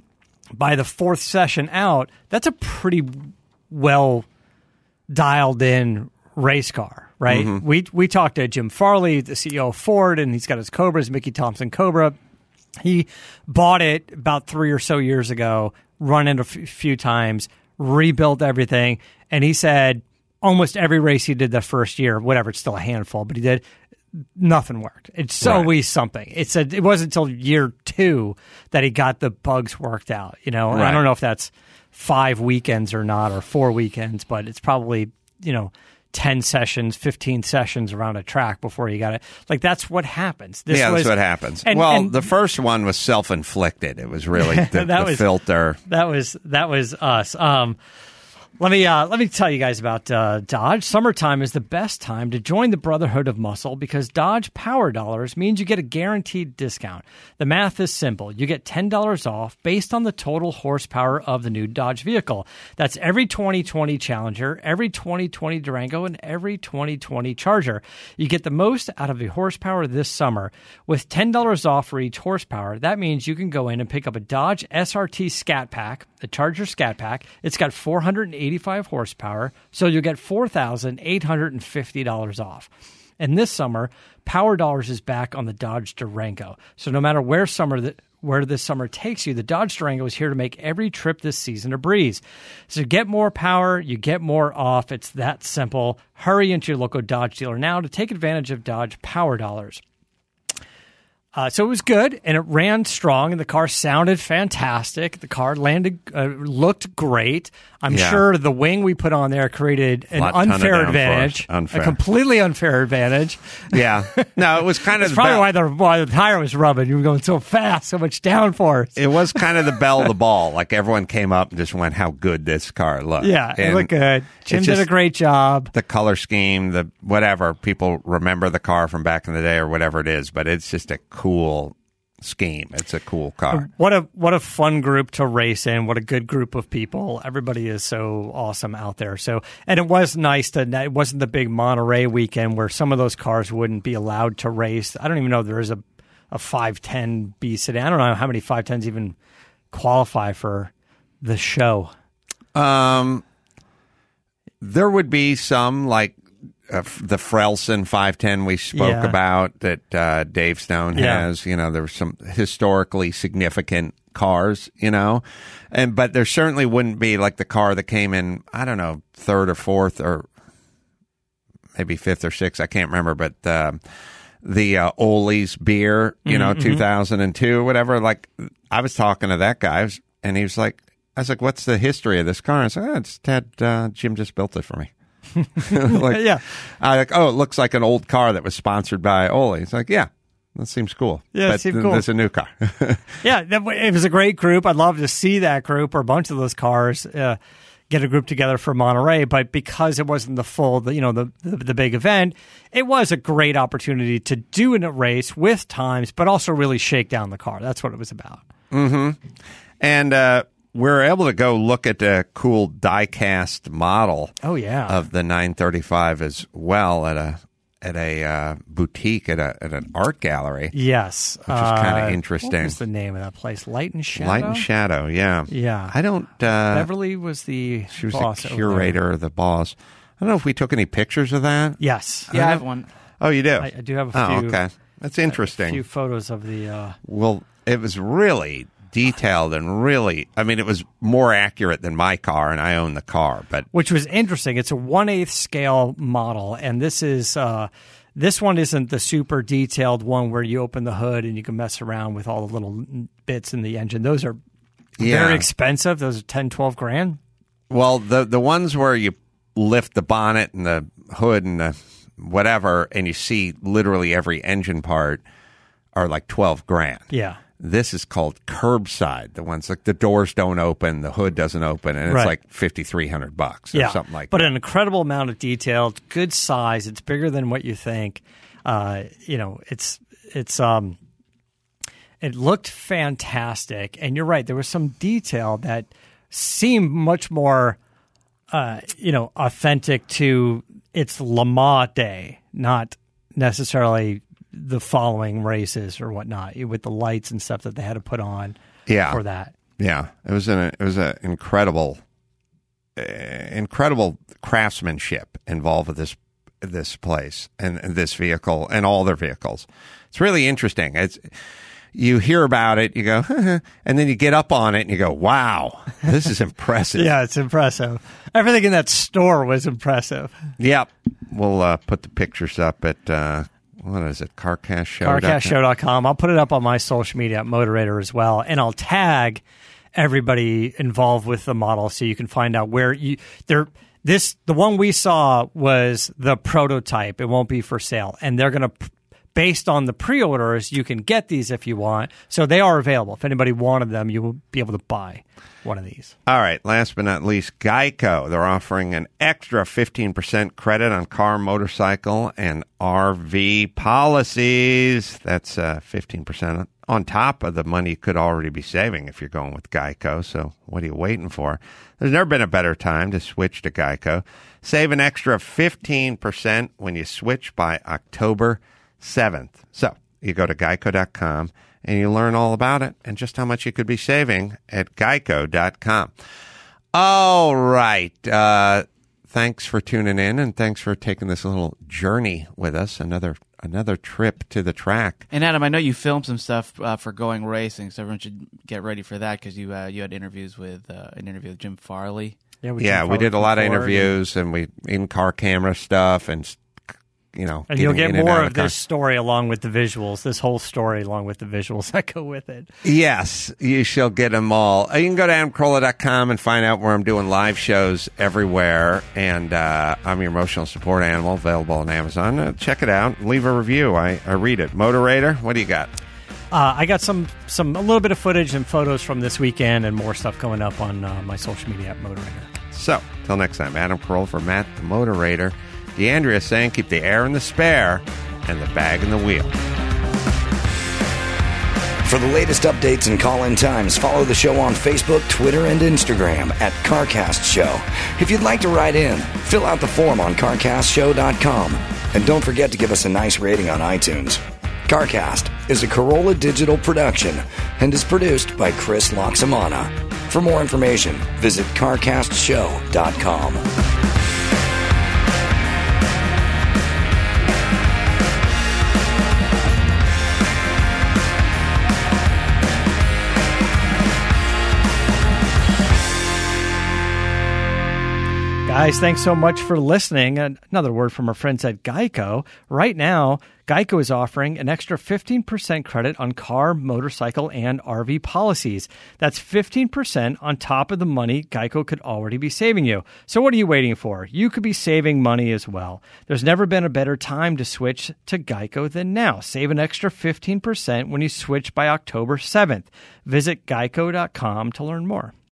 by the fourth session out, that's a pretty well dialed in race car, right? Mm-hmm. We we talked to Jim Farley, the C E O of Ford, and he's got his Cobras, Mickey Thompson Cobra. He bought it about three or so years ago, run it a f- few times, rebuilt everything, and he said almost every race he did the first year, whatever, it's still a handful, but he did, nothing worked. It's Right. always something. It said it wasn't until year two that he got the bugs worked out. You know, And I Right. don't know if that's five weekends or not, or four weekends, but it's probably, you know, ten sessions, fifteen sessions around a track before you got it. Like, that's what happens. This yeah, was, that's what happens. and- well, and- the first one was self-inflicted. It was really the, That the was- filter. That was that was us. Um, Let me uh, let me tell you guys about uh, Dodge. Summertime is the best time to join the Brotherhood of Muscle because Dodge Power Dollars means you get a guaranteed discount. The math is simple. You get ten dollars off based on the total horsepower of the new Dodge vehicle. That's every twenty twenty Challenger, every twenty twenty Durango, and every twenty twenty Charger. You get the most out of the horsepower this summer. With ten dollars off for each horsepower, that means you can go in and pick up a Dodge S R T Scat Pack, the Charger Scat Pack. It's got four hundred eighty-five horsepower, so you'll get four thousand eight hundred fifty dollars off. And this summer, Power Dollars is back on the Dodge Durango. So no matter where summer that where this summer takes you, the Dodge Durango is here to make every trip this season a breeze. So get more power, you get more off. It's that simple. Hurry into your local Dodge dealer now to take advantage of Dodge Power Dollars. Uh, so it was good, and it ran strong, and the car sounded fantastic. The car landed, uh, looked great. I'm Yeah. sure the wing we put on there created an Lot- ton of unfair downforce. advantage, Unfair. a completely unfair advantage. Yeah. No, it was kind of That's the probably bell- why the, why the tire was rubbing. You were going so fast, so much downforce. It was kind of the bell of the ball. Like everyone came up and just went, "How good this car looked!" Yeah, it And looked good. Jim it's did a just great job. The color scheme, the whatever people remember the car from back in the day or whatever it is, but it's just a cool scheme. It's a cool car. What a what a fun group to race in. What a good group of people. Everybody is so awesome out there. So, and it was nice to. It wasn't the big Monterey weekend where some of those cars wouldn't be allowed to race. I don't even know if there is a a five ten B sedan. I don't know how many five tens even qualify for the show. Um, there would be some like uh, the Frelson five ten we spoke Yeah. about that uh, Dave Stone Yeah. has. You know, there were some historically significant cars. You know, and but there certainly wouldn't be like the car that came in. I don't know, third or fourth or maybe fifth or sixth. I can't remember, but. Uh, the uh, Ole's beer, you know, Mm-hmm. two thousand two or whatever. Like, I was talking to that guy, and he was like, I was like, what's the history of this car? I said, oh, it's had, uh, Jim just built it for me. like, Yeah. I like, oh, it looks like an old car that was sponsored by Ole. It's like, yeah, that seems cool. Yeah, it but seemed th- cool. There's a new car. Yeah, that, it was a great group. I'd love to see that group or a bunch of those cars uh, get a group together for Monterey. But because it wasn't the full, the, you know, the, the the big event, it was a great opportunity to do a race with times, but also really shake down the car. That's what it was about. And uh, we were able to go look at a cool die-cast model Oh yeah, of the nine thirty-five as well at a at a uh, boutique at a at an art gallery. yes, which is kinda interesting. What was the name of that place? Light and Shadow. Light and Shadow, yeah. Yeah. I don't... Uh, Beverly was the she was boss the over curator, the boss. I don't know if we took any pictures of that. there. Yes, Yeah, I have one. Oh, you do? I, I do have a oh, few. okay. That's A interesting. few photos of the. Uh, Well, it was really detailed and really... I mean, it was more accurate than my car, and I own the car, but... which was interesting. It's a one-eighth scale model, and this is uh, this one isn't the super detailed one where you open the hood and you can mess around with all the little bits in the engine. Those are Yeah. very expensive. Those are ten, twelve grand. Well, the the ones where you lift the bonnet and the hood and the whatever, and you see literally every engine part are like twelve grand. Yeah. This is called curbside. The ones like the doors don't open, the hood doesn't open, and it's Right. like fifty three hundred bucks or Yeah, something like but that. an incredible amount of detail. It's good size. It's bigger than what you think. Uh, you know, it's it's um, it looked fantastic. And you're right. There was some detail that seemed much more, uh, you know, authentic to its Le Mans day, not necessarily the following races or whatnot, with the lights and stuff that they had to put on Yeah. for that. Yeah, it was an it was an incredible, uh, incredible craftsmanship involved with this this place and, and this vehicle and all their vehicles. It's really interesting. It's you hear about it, you go, and then you get up on it and you go, wow, this is impressive. Yeah, it's impressive. Everything in that store was impressive. Yep. We'll uh, put the pictures up at uh, what is it, carcast show dot com? carcast show dot com. I'll put it up on my social media at Motorator as well, and I'll tag everybody involved with the model so you can find out where you they're this the one we saw was the prototype. It won't be for sale, and they're going to p- based on the pre-orders, you can get these if you want. So they are available. If anybody wanted them, you will be able to buy one of these. All right. Last but not least, Geico. They're offering an extra fifteen percent credit on car, motorcycle, and R V policies. That's uh, fifteen percent on top of the money you could already be saving if you're going with Geico. So what are you waiting for? There's never been a better time to switch to Geico. Save an extra fifteen percent when you switch by October seventh. So you go to geico dot com and you learn all about it and just how much you could be saving at geico dot com. All right. Uh, thanks for tuning in, and thanks for taking this little journey with us. Another another trip to the track. And Adam, I know you filmed some stuff uh, for Going Racing, so everyone should get ready for that because you uh, you had interviews with uh, an interview with Jim Farley. Yeah, we, yeah, we did a lot of interviews and, and we in-car camera stuff and, you know. And you'll get in and more out of the this story along with the visuals, this whole story along with the visuals that go with it. Yes, you shall get them all. You can go to adam carolla dot com and find out where I'm doing live shows everywhere. And uh, I'm your emotional support animal, available on Amazon. Uh, check it out. Leave a review. I, I read it. Motorator, what do you got? Uh, I got some, some a little bit of footage and photos from this weekend and more stuff going up on uh, my social media at Motorator. So, till next time, Adam Carolla for Matt the Motorator. DeAndrea saying keep the air in the spare and the bag in the wheel. For the latest updates and call-in times, follow the show on Facebook, Twitter, and Instagram at CarCast Show. If you'd like to write in, fill out the form on car cast show dot com. And don't forget to give us a nice rating on iTunes. CarCast is a Carolla Digital production and is produced by Chris Loxamana. For more information, visit car cast show dot com. Guys, thanks so much for listening. Another word from our friends at Geico. Right now, Geico is offering an extra fifteen percent credit on car, motorcycle, and R V policies. That's fifteen percent on top of the money Geico could already be saving you. So what are you waiting for? You could be saving money as well. There's never been a better time to switch to Geico than now. Save an extra fifteen percent when you switch by October seventh. Visit geico dot com to learn more.